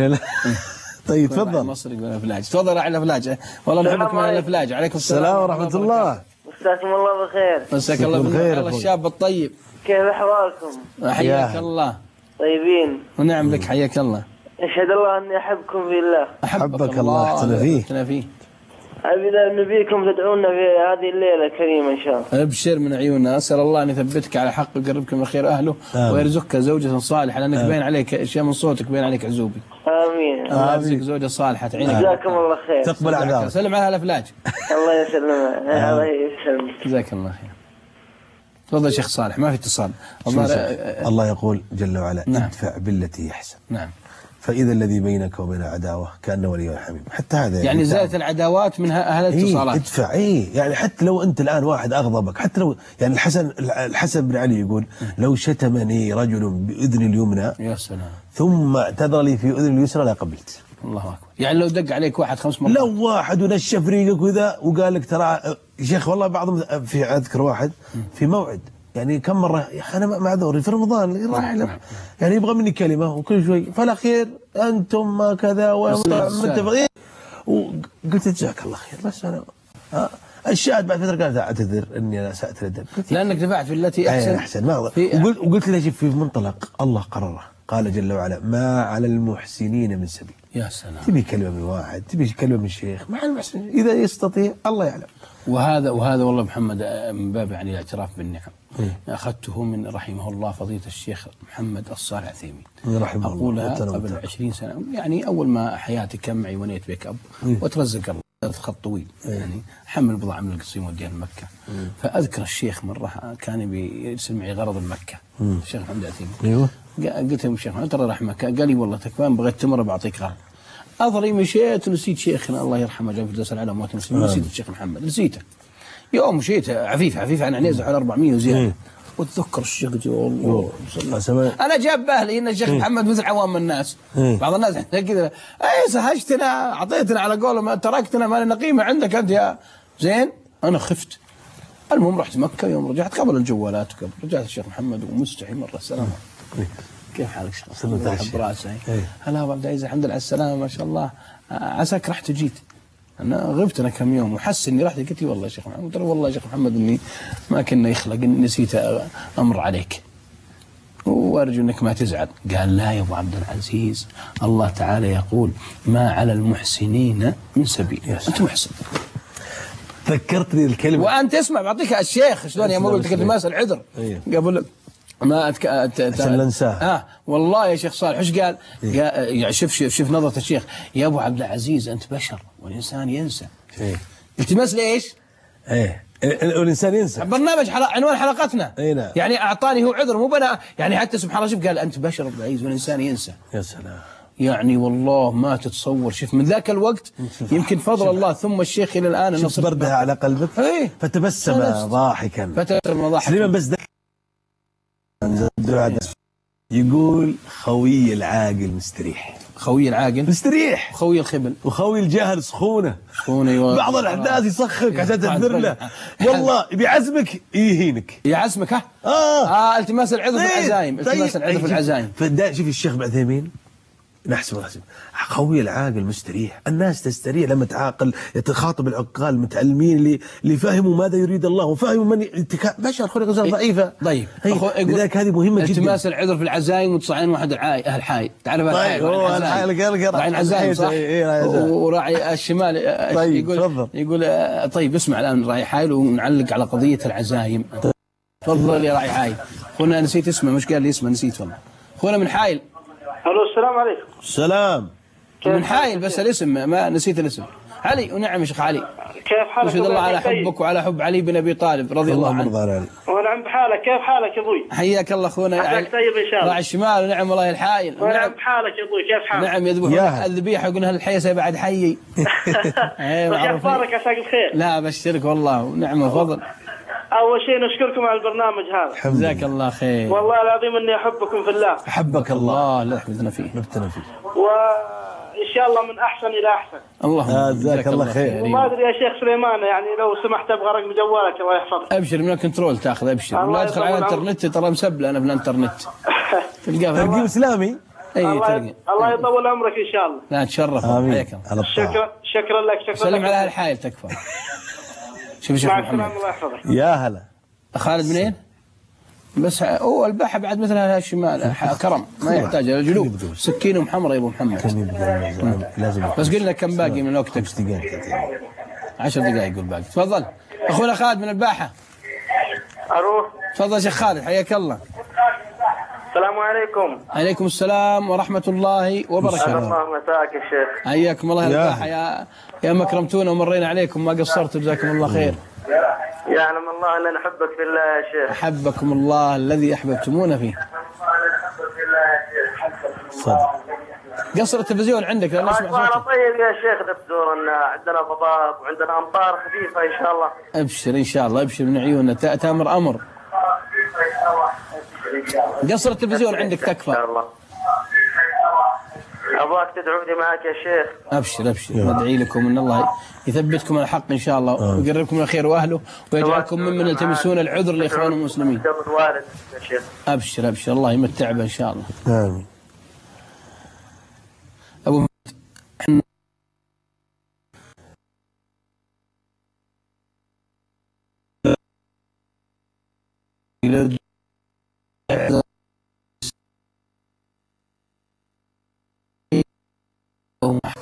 S2: طيب تفضل.
S1: مصري من الافلاج. تفضل على الافلاج. والله نحبك من الافلاج. عليكم
S2: السلام ورحمه الله.
S5: مساكم الله بالخير.
S1: مساك الله بالخير. الله الشاب الطيب.
S5: كيف احوالكم؟
S1: حياك الله.
S5: طيبين.
S1: ونعم لك حياك الله.
S5: اشهد الله اني احبكم في الله.
S2: احبك الله احتنا فيه.
S5: أبدا نبيكم تدعونا في هذه الليلة الكريمة إن شاء الله.
S1: أبشر من عيوننا، أسأل الله أن يثبتك على حق ويقربك من خير أهله ويرزقك زوجة صالحة، لأنك باين عليك أشياء من صوتك باين عليك عزوبي.
S5: آمين.
S1: الله يرزقك زوجة صالحة تعينك.
S5: جزاكم الله خير.
S2: تقبل أعذارك.
S1: سلم على الأفلاج.
S5: الله يسلمك. الله يسلمك.
S1: جزاك الله خير. تفضل شيخ صالح، ما في اتصال.
S2: الله يقول جل وعلا ادفع بالتي يحسن.
S1: نعم.
S2: فإذا الذي بينك وبين عداوة كأنه ولي حميم. حتى هذا
S1: يعني زالت العداوات من أهل الاتصالات.
S2: ادفع يعني حتى لو أنت الآن واحد أغضبك، حتى لو يعني الحسن بن علي يقول لو شتمني رجل بأذن اليمنى
S1: يا سلام
S2: ثم اعتذر لي في أذن اليسرى لا قبلت.
S1: الله أكبر. يعني لو دق عليك واحد 5 مرات،
S2: لو واحد ونشف ريقك وذا وقال لك ترى يا شيخ والله بعضهم في أذكر واحد في موعد يعني كم مرة يا أخي أنا معذور في رمضان راح يعني يبغى مني كلمة وكل شوي فالأخير أنتم ما كذا ومتفقين، وقلت جزاك الله خير بس أنا الشاهد بعد فترة قال أعتذر إني أنا أسأت الأدب
S1: لأنك دفعت في التي أحسن.
S2: أحسن ما وقلت له في منطلق الله قرره قال جل وعلا: ما على المحسنين من سبيل.
S1: يا سلام.
S2: تبي كلمة من واحد، تبي كلمة من شيخ، ما على المحسنين إذا يستطيع الله يعلم.
S1: وهذا والله محمد من باب يعني الاعتراف بالنعم. أخذته من رحمه الله فضيلة الشيخ محمد الصالح العثيمين أقولها قبل 20 سنة، يعني أول ما حياتي كان معي ونيت بيك أب وترزق الله خط طويل، يعني حمل بضاعة من القصيم وديها لمكة. فأذكر الشيخ مرة كان بيرسل معي غرض المكة، الشيخ محمد العثيمين.
S2: أيوه.
S1: قلت له الشيخ ترى راح مكة، قال لي والله تكفان بغيت تمر بعطيك غرض. أضري مشيت ونسيت شيخنا الله يرحمه جاب في درس العلم موت المسلمين، نسيت الشيخ محمد، نسيته. يوم مشيت عفيف عن عنيزة حوالي 400 وزيادة. واتذكر الشيخ والله انا جاب باهلي ان الشيخ محمد مثل عوام الناس. بعض الناس كذا اي سهجتنا اعطيتنا على قولهم تركتنا ما لنا قيمه عندك انت يا زين. انا خفت. المهم رحت مكه، يوم رجعت قبل الجوالات وقبل رجعت الشيخ محمد ومستحي مره. السلام كيف حالك شيخ؟ الله يحب راسي. هلا ابو عبد العزيز الحمد لله على السلامه ما شاء الله، عساك رحت وجيت. أنا غبت أنا كم يوم وحس إني رحت، قلت والله يا شيخ محمد ترى والله يا شيخ محمد إني ما كنا يخلق إني نسيت أمر عليك وأرجو إنك ما تزعل. قال لا يا أبو عبد العزيز الله تعالى يقول ما على المحسنين من سبيل. أنت محسن.
S2: ذكرتني الكلمة
S1: وأنت اسمع بعطيك الشيخ شلون يا قلت كنت ماسل عذر قبل ما
S2: عشان ننساه.
S1: والله يا شيخ صالح ايش قال؟ يعني شوف نظرة الشيخ. يا ابو عبد العزيز انت بشر والانسان ينسى. التماس ليش؟
S2: والانسان ينسى.
S1: برنامج عنوان حلقتنا.
S2: نعم.
S1: يعني اعطاني هو عذر مو بنا، يعني حتى سبحان الله شوف قال انت بشر عبد العزيز والانسان ينسى.
S2: يا سلام.
S1: يعني والله ما تتصور. شوف من ذاك الوقت يمكن فضل الله ثم الشيخ الى الان
S2: شوف بردها على قلبك. فتبسم ضاحكا. سليما بس يقول خوي العاقل مستريح.
S1: خوي العاقل
S2: مستريح.
S1: خوي الخبل
S2: وخوي الجاهل سخونه. بعض الاحداث يسخك عشان تحذر له. والله بيعزمك يهينك.
S1: يعزمك التماس العذر في العزايم. التماس العذر في العزايم.
S2: شوف الشيخ بعثيمين نحسب خوي العاقل مستريح. الناس تستريح لما تعاقل يتخاطب العقال المتعلمين اللي فهموا ماذا يريد الله وفهموا من بشر خلق ضعيفه.
S1: طيب
S2: لذلك هذه مهمه جدا.
S1: التماس العذر في العزايم وتصعين واحد اهل حي. تعرف الحي راعي العزايم صح؟ وراعي الشمال. يقول طيب اسمع الان راعي حايل ونعلق على قضيه العزايم. تفضل يا راعي حايل. اخونا نسيت اسمه مش قال لي اسمه نسيت والله. اخونا من حايل.
S4: الو السلام عليكم.
S2: السلام.
S1: من حايل بس الاسم ما نسيت الاسم. علي. ونعم يا شيخ علي.
S4: كيف حالك؟
S1: نشهد الله على حبك وعلى حب علي بن ابي طالب رضي الله عنه.
S4: ونعم بحالك. كيف حالك يا ابوي؟
S1: حياك الله اخونا.
S4: عساك طيب ان شاء الله.
S1: راعي الشمال ونعم والله الحايل.
S4: ونعم بحالك يا ابوي. كيف حالك؟
S1: نعم يذبحون الذبيحه وقلنا الحيسه بعد حيي.
S4: ايوه اخبارك عساك بخير؟
S1: لا بشرك والله ونعم وفضل.
S4: اول شيء نشكركم على البرنامج هذا.
S1: جزاك الله خير.
S4: والله العظيم اني احبكم في الله.
S2: احبك الله.
S1: لا احببتنا فيه.
S2: نبتنا فيه.
S4: وان شاء الله من احسن الى احسن.
S1: اللهم
S2: جزاك الله خير.
S4: وما ادري يا شيخ سليمان يعني لو سمحت ابغى رقم جوالك الله يحفظك.
S1: ابشر من الكنترول تاخذ ابشر. ولا ادخل على الانترنت ترى مسبل انا في الانترنت. تلقاه
S2: ترقيم اسلامي.
S4: الله يطول عمرك ان شاء الله.
S1: لا تشرف.
S2: امين.
S4: شكرا لك.
S1: سلم على الحايل تكفى. شوف
S4: محمد الله يحفظك.
S2: يا هلا.
S1: خالد منين؟ بس هو الباحة بعد مثلها الشمال كرم ما يحتاج الى الجنوب. سكينه حمراء يا ابو محمد.
S2: لازم.
S1: بس قلنا كم باقي من وقتك؟ 10 دقائق يقول باقي. تفضل اخونا خالد من الباحة.
S4: اروح.
S1: تفضل شيخ خالد حياك الله.
S4: السلام عليكم.
S1: عليكم السلام ورحمة الله وبركاته.
S4: الله مساك يا شيخ.
S1: حياكم الله الباحة يا ما كرمتونا ومرينا عليكم ما قصرتوا جزاكم الله خير.
S4: يعلم الله ان نحبك في الله يا شيخ.
S1: احبكم الله الذي احببتمونا فيه.
S2: صدق.
S1: قصر التلفزيون عندك لأن نسمع صوتك.
S4: طيب يا شيخ دكتور ان عندنا فضاء وعندنا امطار خفيفه ان شاء الله.
S1: ابشر ان شاء الله ابشر من عيوننا تامر امر. قصر التلفزيون عندك تكفى.
S4: ابغاك تدعو لي معك يا شيخ.
S1: ابشر ندعي لكم ان الله يثبتكم على الحق ان شاء الله ويقربكم من الخير واهله ويجعلكم ممن يلتمسون العذر لاخوانهم المسلمين. ابشر الله يمتع به ان شاء الله.
S2: امين.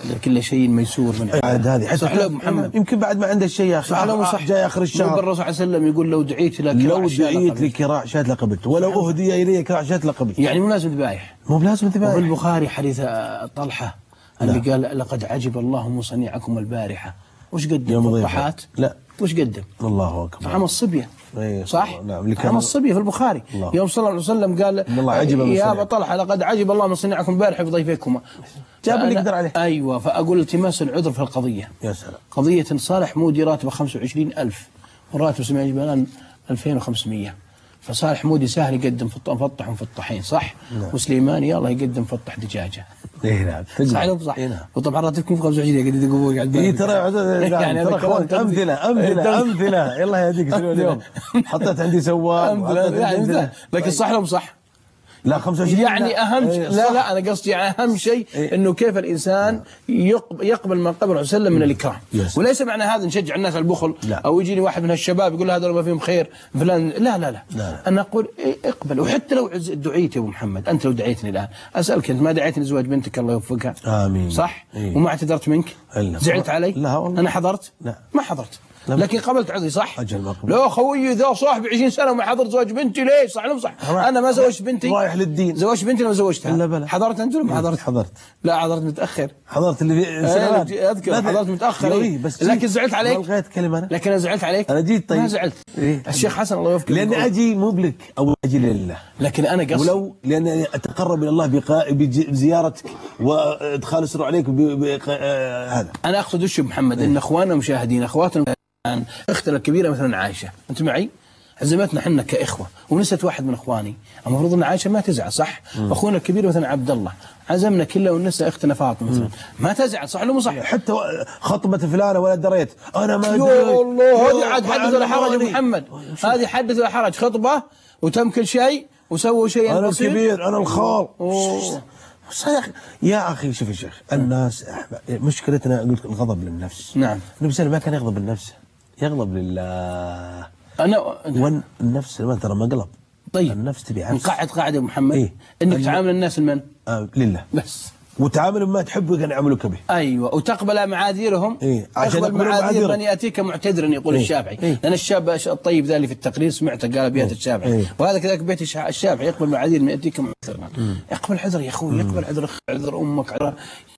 S1: كل شيء ميسور من
S2: عاد هذه
S1: صح له محمد.
S2: يمكن بعد ما عنده الشيء يا اخي.
S1: صح له صح.
S2: جاي اخر الشهر.
S1: الرسول صلى الله عليه وسلم يقول لو دعيت لك
S2: كراع شاة لقبلت، ولو اهدي الي كراع شاة لقبلت.
S1: يعني مو لازم ذبايح.
S2: مو بلازم ذبايح.
S1: وفي البخاري حديث طلحه اللي قال لقد عجب الله مصنعكم البارحه. وش قدم في الضحات؟
S2: لا
S1: وش قدم؟
S2: الله اكبر.
S1: طعام الصبيه. صح؟
S2: نعم.
S1: طعام الصبيه في البخاري. يوم صلى الله عليه وسلم قال
S2: الله عجب
S1: يا ابا طلحه لقد عجب الله مصنعكم البارحه بضيفكما.
S2: جاب اللي يقدر عليه.
S1: ايوه، فاقول التماس العذر في القضيه.
S2: يا سلام.
S1: قضيه صالح مودي راتبه 25,000 وراتب سمعي جبلان 2500. فصالح مودي سهل يقدم فطح في الطحين صح؟
S2: نعم.
S1: وسليماني يلا يقدم فطح دجاجه.
S2: اي نعم
S1: صح لو صح. وطبعا راتبكم 25 قاعد يقولوا
S2: اي ترى يعني ترى اخوان امثله يلا يهديك اليوم حطيت عندي سواق
S1: لكن صح لو صح.
S2: لا 25
S1: يعني اهم لا انا قصدي يعني اهم شيء انه كيف الانسان يقبل ما قبل وسلم من الاكرام. وليس معنى هذا نشجع الناس على البخل.
S2: لا.
S1: او يجيني واحد من هالشباب يقول هذول ما فيهم خير فلان. لا لا لا, لا. انا اقول اقبل. وحتى لو دعيت يا ابو محمد، انت لو دعيتني الان اسالك انت ما دعيتني لزواج بنتك الله يوفقها؟
S2: امين.
S1: صح؟ وما اعتذرت منك؟ زعلت علي؟
S2: لا والله.
S1: انا حضرت؟
S2: لا
S1: ما حضرت. لكن قبلت عذري صح؟
S2: أجل مقبول.
S1: لا خويي ذا صاحبي 20 سنه وما حضرت زواج بنتي ليش؟ صح ولا صح؟ انا ما زوجت بنتي.
S2: رايح للدين.
S1: زوجت بنتي ولا زوجتها؟
S2: لا بلا.
S1: حضرت انت ولا ما حضرت؟
S2: حضرت.
S1: لا حضرت متاخر.
S2: حضرت اللي
S1: اذكر حضرت متاخر.
S2: بس
S1: لكن زعلت عليك.
S2: ما لغيت كلمه انا.
S1: لكن انا زعلت عليك.
S2: انا جيت طيب.
S1: ما زعلت. الشيخ حسن الله يوفقه.
S2: لاني اجي مو بلك او اجي لله.
S1: لكن انا قصدي
S2: ولو لاني اتقرب الى الله بزيارتك وادخال السرور عليك هذا.
S1: انا اقصد وش محمد ان اخواننا المشاهدين اخواتنا اختنا الكبيره مثلا عائشه، انت معي؟ عزمتنا احنا كاخوه ونست واحد من اخواني، المفروض ان عائشه ما تزعل صح؟ اخونا الكبير مثلا عبد الله عزمنا كله ونسى اختنا فاطمه مثلا ما تزعل صح ولا مو صح؟
S2: حتى خطبه فلانه ولا دريت انا ما
S1: ادري. يا الله هذه عاد حدث ولا حرج يا محمد، هذه حدث ولا حرج، خطبه وتم كل شيء وسووا شيء.
S2: انا الكبير انا الخال. يا اخي شوف يا شيخ الناس مشكلتنا قلت الغضب للنفس.
S1: نعم.
S2: النبي صلى الله عليه وسلم ما كان يغضب للنفس، يغضب لله. والنفس ترى مقلب.
S1: طيب
S2: النفس تبي عفس.
S1: نقعد قاعده محمد انك تعامل الناس لمن؟
S2: لله
S1: بس.
S2: وتعامل ما تحبه كان يعاملوك به.
S1: ايوه وتقبل معاذيرهم. اقبل معاذير من ياتيك معتذرا يقول الشافعي. لان الشاب الطيب ذا اللي في التقرير سمعته قال ابيات الشافعي. وهذا كذلك بيت الشافعي يقبل معاذير من ياتيك معتذرا. اقبل عذر يا اخوي، يقبل عذر امك عذر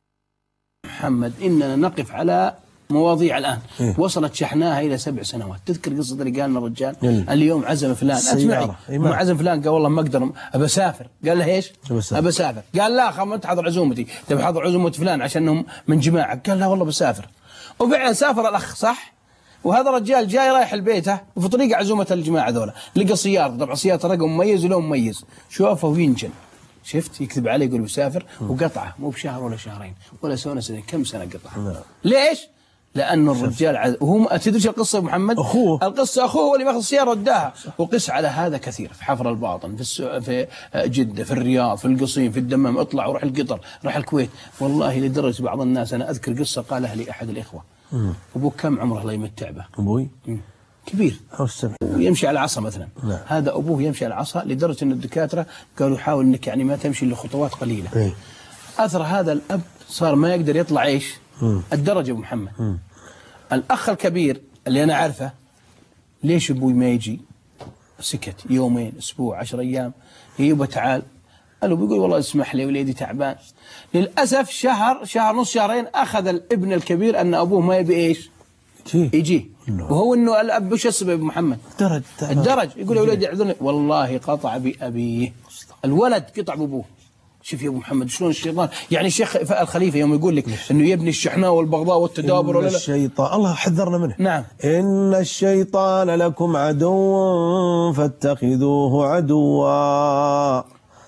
S1: محمد. اننا نقف على مواضيع الآن وصلت شحناها إلى 7 سنوات. تذكر قصة اللي قالنا الرجال اليوم عزم فلان أسمعي عزم فلان قال والله ما أقدر أبى أسافر. قال له إيش؟ أبى أسافر. قال لا خل ما تحضر عزومتي، تبي حضر عزومة فلان عشانهم من جماعة. قال لا والله بسافر. وفعلا سافر الأخ صح؟ وهذا الرجال جاي رايح لبيته وفي طريق عزومة الجماعة ذولا لقى سيارة، طبعا سيارة رقم مميز ولون مميز، شوفه وينجن. شفت يكتب عليه يقول بسافر وقطعه مو بشهر ولا شهرين ولا سنة كم سنة قطعه. ليش؟ لأن الرجال وهو تدري القصة يا محمد؟
S2: أخوه.
S1: القصة أخوه هو اللي ماخذ السيارة وداها. وقس على هذا كثير في حفر الباطن في جدة في الرياض في القصيم في الدمام، اطلع وروح القطر روح الكويت. والله لدرجة بعض الناس أنا أذكر قصة قالها لي أحد الإخوة. أبوك كم عمره الله يمتع به؟
S2: أبوي
S1: كبير يمشي على عصا مثلا. هذا أبوه يمشي على عصا لدرجة أن الدكاترة قالوا حاول أنك يعني ما تمشي إلا خطوات قليلة. أثر هذا الأب صار ما يقدر يطلع إيش؟ الدرجة أبو محمد. الأخ الكبير اللي أنا عارفه ليش أبوي ما يجي؟ سكت يومين أسبوع 10 أيام. يبا تعال قالوا بيقول والله اسمح لي وليدي تعبان. للأسف شهر نص شهرين أخذ الابن الكبير أن أبوه ما يبي إيش؟ يجي. وهو انه الاب وش السبب ابو محمد؟ الدرج يقول يا ولدي اعذرني والله قطع بابيه. الولد قطع بابوه. شوف يا ابو محمد شلون الشيطان يعني الشيخ الخليفه يوم يقول لك انه يبني الشحناء والبغضاء والتدابر ولا لا
S2: الشيطان الله حذرنا منه.
S1: نعم.
S2: ان الشيطان لكم عدو فاتخذوه عدوا.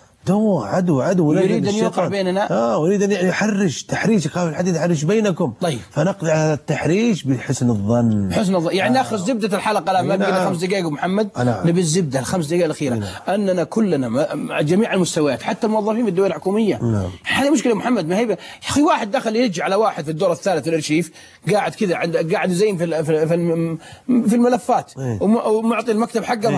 S2: عدو
S1: يريد ان يوقع بيننا.
S2: يريد ان يحرج تحريج قال الحديث يحرج بينكم.
S1: طيب
S2: فنقضي على التحريج بحسن الظن.
S1: يعني ناخذ زبده الحلقه الان ما بقينا 5 دقائق ابو محمد. نبي الزبده ال5 دقائق الاخيره اننا كلنا مع جميع المستويات حتى الموظفين بالدول الحكوميه. هذه مشكله محمد ما هي يا اخي واحد دخل يرجع على واحد في الدور الثالث في الارشيف قاعد كذا قاعد يزين في الملفات ومعطي المكتب حقه ظهره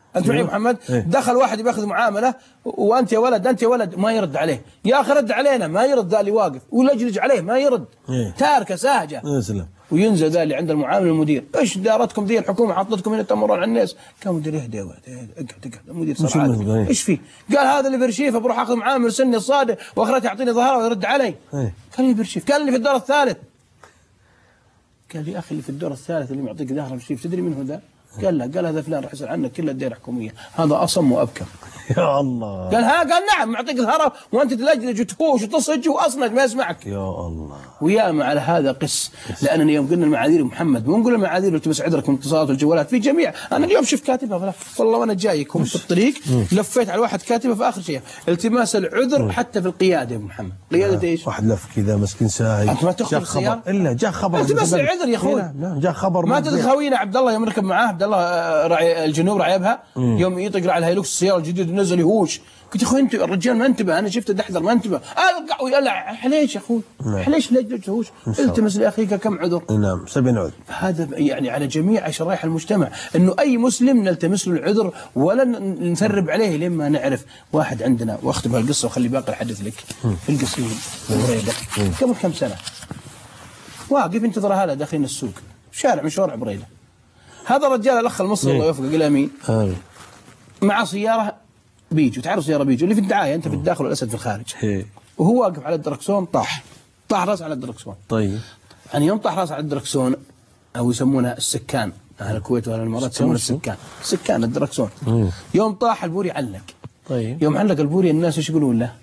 S1: انت معي محمد؟ دخل واحد بياخذ معامله وانت يا ولد انت يا ولد ما يرد عليه، يا اخي رد علينا ما يرد، ذا اللي واقف ولجلج عليه ما يرد، تاركه ساهجه.
S2: يا سلام.
S1: وينزل ذا اللي عند المعامل المدير، ايش دارتكم ذي الحكومه حاطتكم هنا تمرون على الناس؟ كان مدير اهدى يا ولد اقعد المدير صار عادي. ايش فيه؟ قال هذا اللي برشيفه بروح اخذ معامل سني الصادق واخرته يعطيني ظهره ويرد علي. قال لي برشيف، قال لي في الدور الثالث. قال لي اخي اللي في الدور الثالث اللي معطيك ظهره برشيف تدري من هو ذا؟ قال لا، قال هذا فلان راح يسال عنك كله الدائره حكوميه، هذا اصم وابكم.
S2: يا الله.
S1: قال ها؟ قال نعم معطيك ظهره وانت تلجلج وتفوش وتصج واصمت ما يسمعك.
S2: يا الله.
S1: وياما على هذا قس، لانني يوم قلنا المعاذير محمد مو نقول المعاذير التمس عذرك من الاتصالات والجوالات في جميع، انا اليوم شفت كاتبها والله وانا جايكم في الطريق لفيت على واحد كاتبه في اخر شيء التماس العذر حتى في القياده يا محمد. قياده ايش؟
S2: واحد لف كذا مسكين سايق
S1: انت ما تاخذ السياره
S2: الا جاء خبر
S1: التماس العذر يا اخوي.
S2: نعم جاء خبر
S1: ما تدري خوينا عبد الله يوم ركب معاه عبد الله راعي الجنوب راعي ابها يوم يطق راعي الهيلوكس السياره الجديد ونزل يهوش، قلت يا اخوي انت الرجال ما انتبه، انا شفته دحضر ما انتبه، القع ويقلع حليش يا اخوي حليش ليش تهوش؟ التمس لاخيك كم عذر.
S2: نعم 70 عذر.
S1: هذا يعني على جميع شرائح المجتمع انه اي مسلم نلتمس له العذر ولا نثرب عليه لين ما نعرف. واحد عندنا واختم هالقصه وخلي باقي الحدث لك في القصيم بريده قبل كم سنه واقف ينتظر هذا داخلين السوق شارع من شوارع بريده. هذا الرجال الاخ المصري الله يوفقه قال امين مع سياره بيجو، تعرف سياره بيجو اللي في الدعايه انت في الداخل والاسد في الخارج. وهو واقف على الدركسون طاح راسه على الدركسون.
S2: طيب
S1: يعني يوم طاح راسه على الدركسون او يسمونها السكان، اهل الكويت واهل الامارات يسمونها السكان الدركسون. يوم طاح البوري علق.
S2: طيب
S1: يوم علق البوري الناس ايش يقولون له؟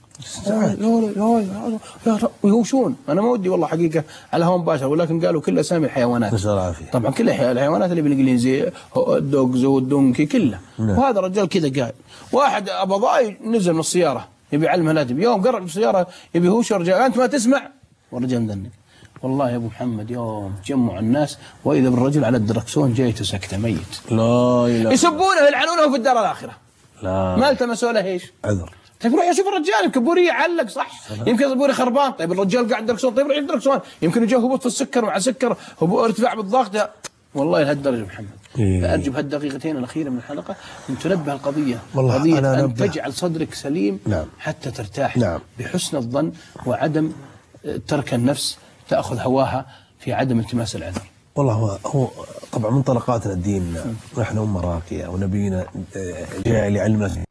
S1: ويهوشون. انا ما ودي والله حقيقه على هون مباشر ولكن قالوا كل اسامي الحيوانات.
S2: نسأل العافيه.
S1: طبعا كل الحيوانات اللي بالانجليزي الدوجز والدونكي كله. وهذا الرجال كذا قال. واحد ابو ضاي نزل من السياره يبي يعلمها الادب، يوم قرب السياره يبي يهوش الرجال انت ما تسمع والرجال مدنك. والله يا ابو محمد يوم جمعوا الناس واذا بالرجل على الدركسون جايته سكته ميت.
S2: لا اله
S1: يسبونه يلعنونه في الدار الاخره.
S2: لا
S1: ما التمسوا له ايش؟
S2: عذر.
S1: طيب روح شوف الرجال يمكن بوري علق صح، يمكن البوري خربان، طيب الرجال قاعد دركسون، طيب روح دركسون، يمكن يجاه هبوط في السكر مع سكر ارتفاع بالضغط. والله لهالدرجه محمد. فارجو بهالدقيقتين الاخيره من الحلقه ان تنبه القضيه، قضيه ان تجعل صدرك سليم حتى ترتاح بحسن الظن وعدم ترك النفس تاخذ هواها في عدم التماس العذر.
S2: والله هو طبعا منطلقاتنا الدين نحن امه راقيه ونبينا جاء لعلمنا،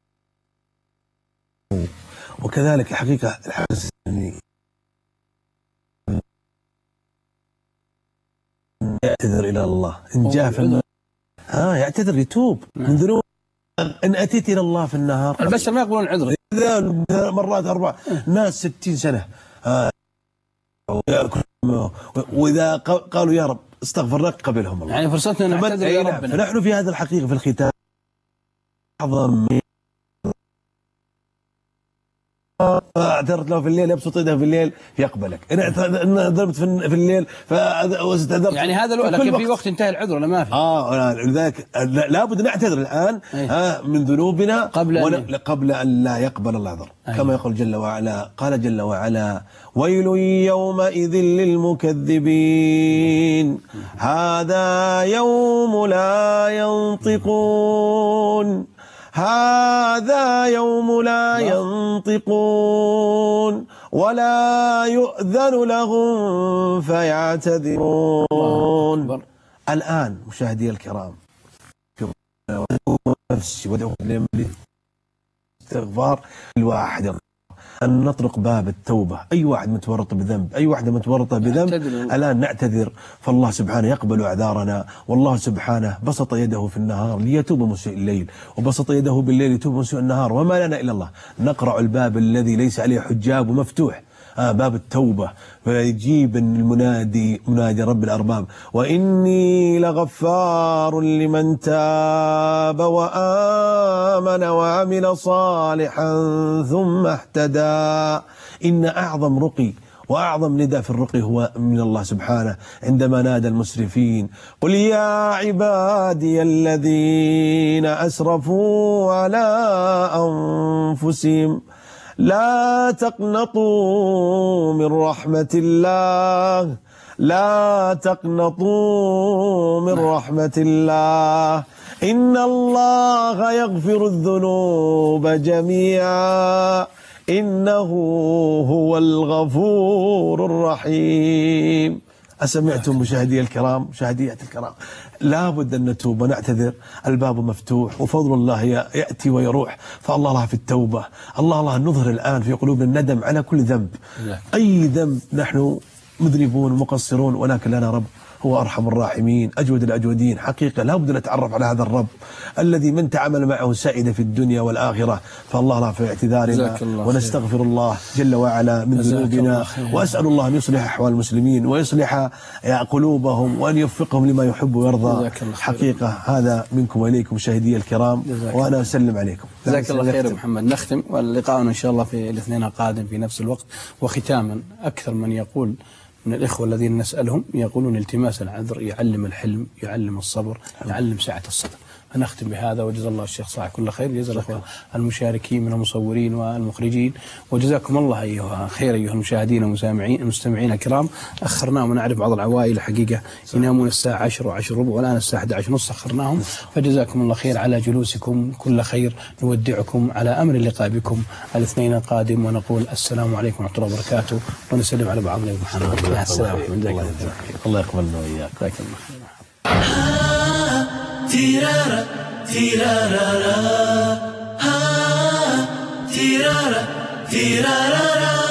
S2: وكذلك حقيقه الحدث يعتذر الى الله ان جاء في يعتذر يتوب من ذنوب. ان اتيت الى الله في النهار
S1: البشر ما يقبلون عذر
S2: اذا مرات 4 ناس 60 سنه واذا قالوا يا رب استغفر لك قبلهم الله.
S1: يعني فرصتنا نعتذر يا ربنا.
S2: فنحن في هذا الحقيقه في الختام اعظم اعتذرت له في الليل يبسط يده في الليل يقبلك، ان ضربت في الليل فاستعذرت
S1: يعني هذا لكن في وقت انتهى العذر ولا ما في؟
S2: لذلك لابد ان نعتذر الان من ذنوبنا قبل ان لا يقبل العذر. كما يقول جل وعلا، قال جل وعلا: ويل يومئذ للمكذبين هذا يوم لا ينطقون هذا يوم لا ينطقون ولا يؤذن لهم فيعتذرون. الآن مشاهدي الكرام نفسي ودعو الاستغفار الواحد أن نطرق باب التوبة. أي واحد متورط بذنب، أي واحدة متورطة بذنب الآن نعتذر، فالله سبحانه يقبل أعذارنا. والله سبحانه بسط يده في النهار ليتوب مسيء الليل، وبسط يده بالليل ليتوب مسيء النهار، وما لنا إلا الله. نقرع الباب الذي ليس عليه حجاب ومفتوح، باب التوبة، فيجيب المنادي منادي رب الأرباب: وإني لغفار لمن تاب وآمن وعمل صالحا ثم اهتدى. إن أعظم رقي وأعظم نداء في الرقي هو من الله سبحانه عندما نادى المسرفين: قل يا عبادي الذين أسرفوا على أنفسهم لا تقنطوا من رحمة الله لا تقنطوا من رحمة الله إن الله يغفر الذنوب جميعا إنه هو الغفور الرحيم. أسمعتم مشاهدي الكرام، مشاهديات الكرام، لابد أن نتوب ونعتذر. الباب مفتوح وفضل الله يأتي ويروح، فالله الله في التوبة. الله نظهر الآن في قلوبنا الندم على كل ذنب، أي ذنب نحن مذنبون ومقصرون، ولكن لنا رب هو أرحم الراحمين أجود الأجودين. حقيقة لا بد نتعرف على هذا الرب الذي من تعامل معه سعيد في الدنيا والآخرة. فالله لا في اعتذارنا ونستغفر الله جل وعلا من ذنوبنا، وأسأل الله أن يصلح أحوال المسلمين ويصلح قلوبهم وأن يوفقهم لما يحب ويرضى. حقيقة هذا منكم وإليكم مشاهدي الكرام، وأنا أسلم عليكم.
S1: جزاك الله خير محمد. نختم ولقاؤنا إن شاء الله في الاثنين القادم في نفس الوقت. وختاما، أكثر من يقول من الإخوة الذين نسألهم يقولون التماس العذر يعلم الحلم، يعلم الصبر، يعلم سعة الصدر. فنختم بهذا، وجزا الله الشيخ صالح كل خير، جزا الأخوة المشاركين من المصورين والمخرجين، وجزاكم الله أيها خير أيها المشاهدين والمستمعين الكرام. أخرناهم، ونعرف بعض العوائل حقيقة ينامون الساعة 10 و10 ربع، والآن الساعة 11:30 أخرناهم. فجزاكم الله خير على جلوسكم كل خير. نودعكم على أمر اللقاء بكم الاثنين القادم، ونقول السلام عليكم ورحمة الله وبركاته، ونسلم على بعضنا. مع السلامة.
S2: الله يقبلنا وإياك. جزاك الله خير.
S17: تيرارا تيرارا تيرارا تيرارا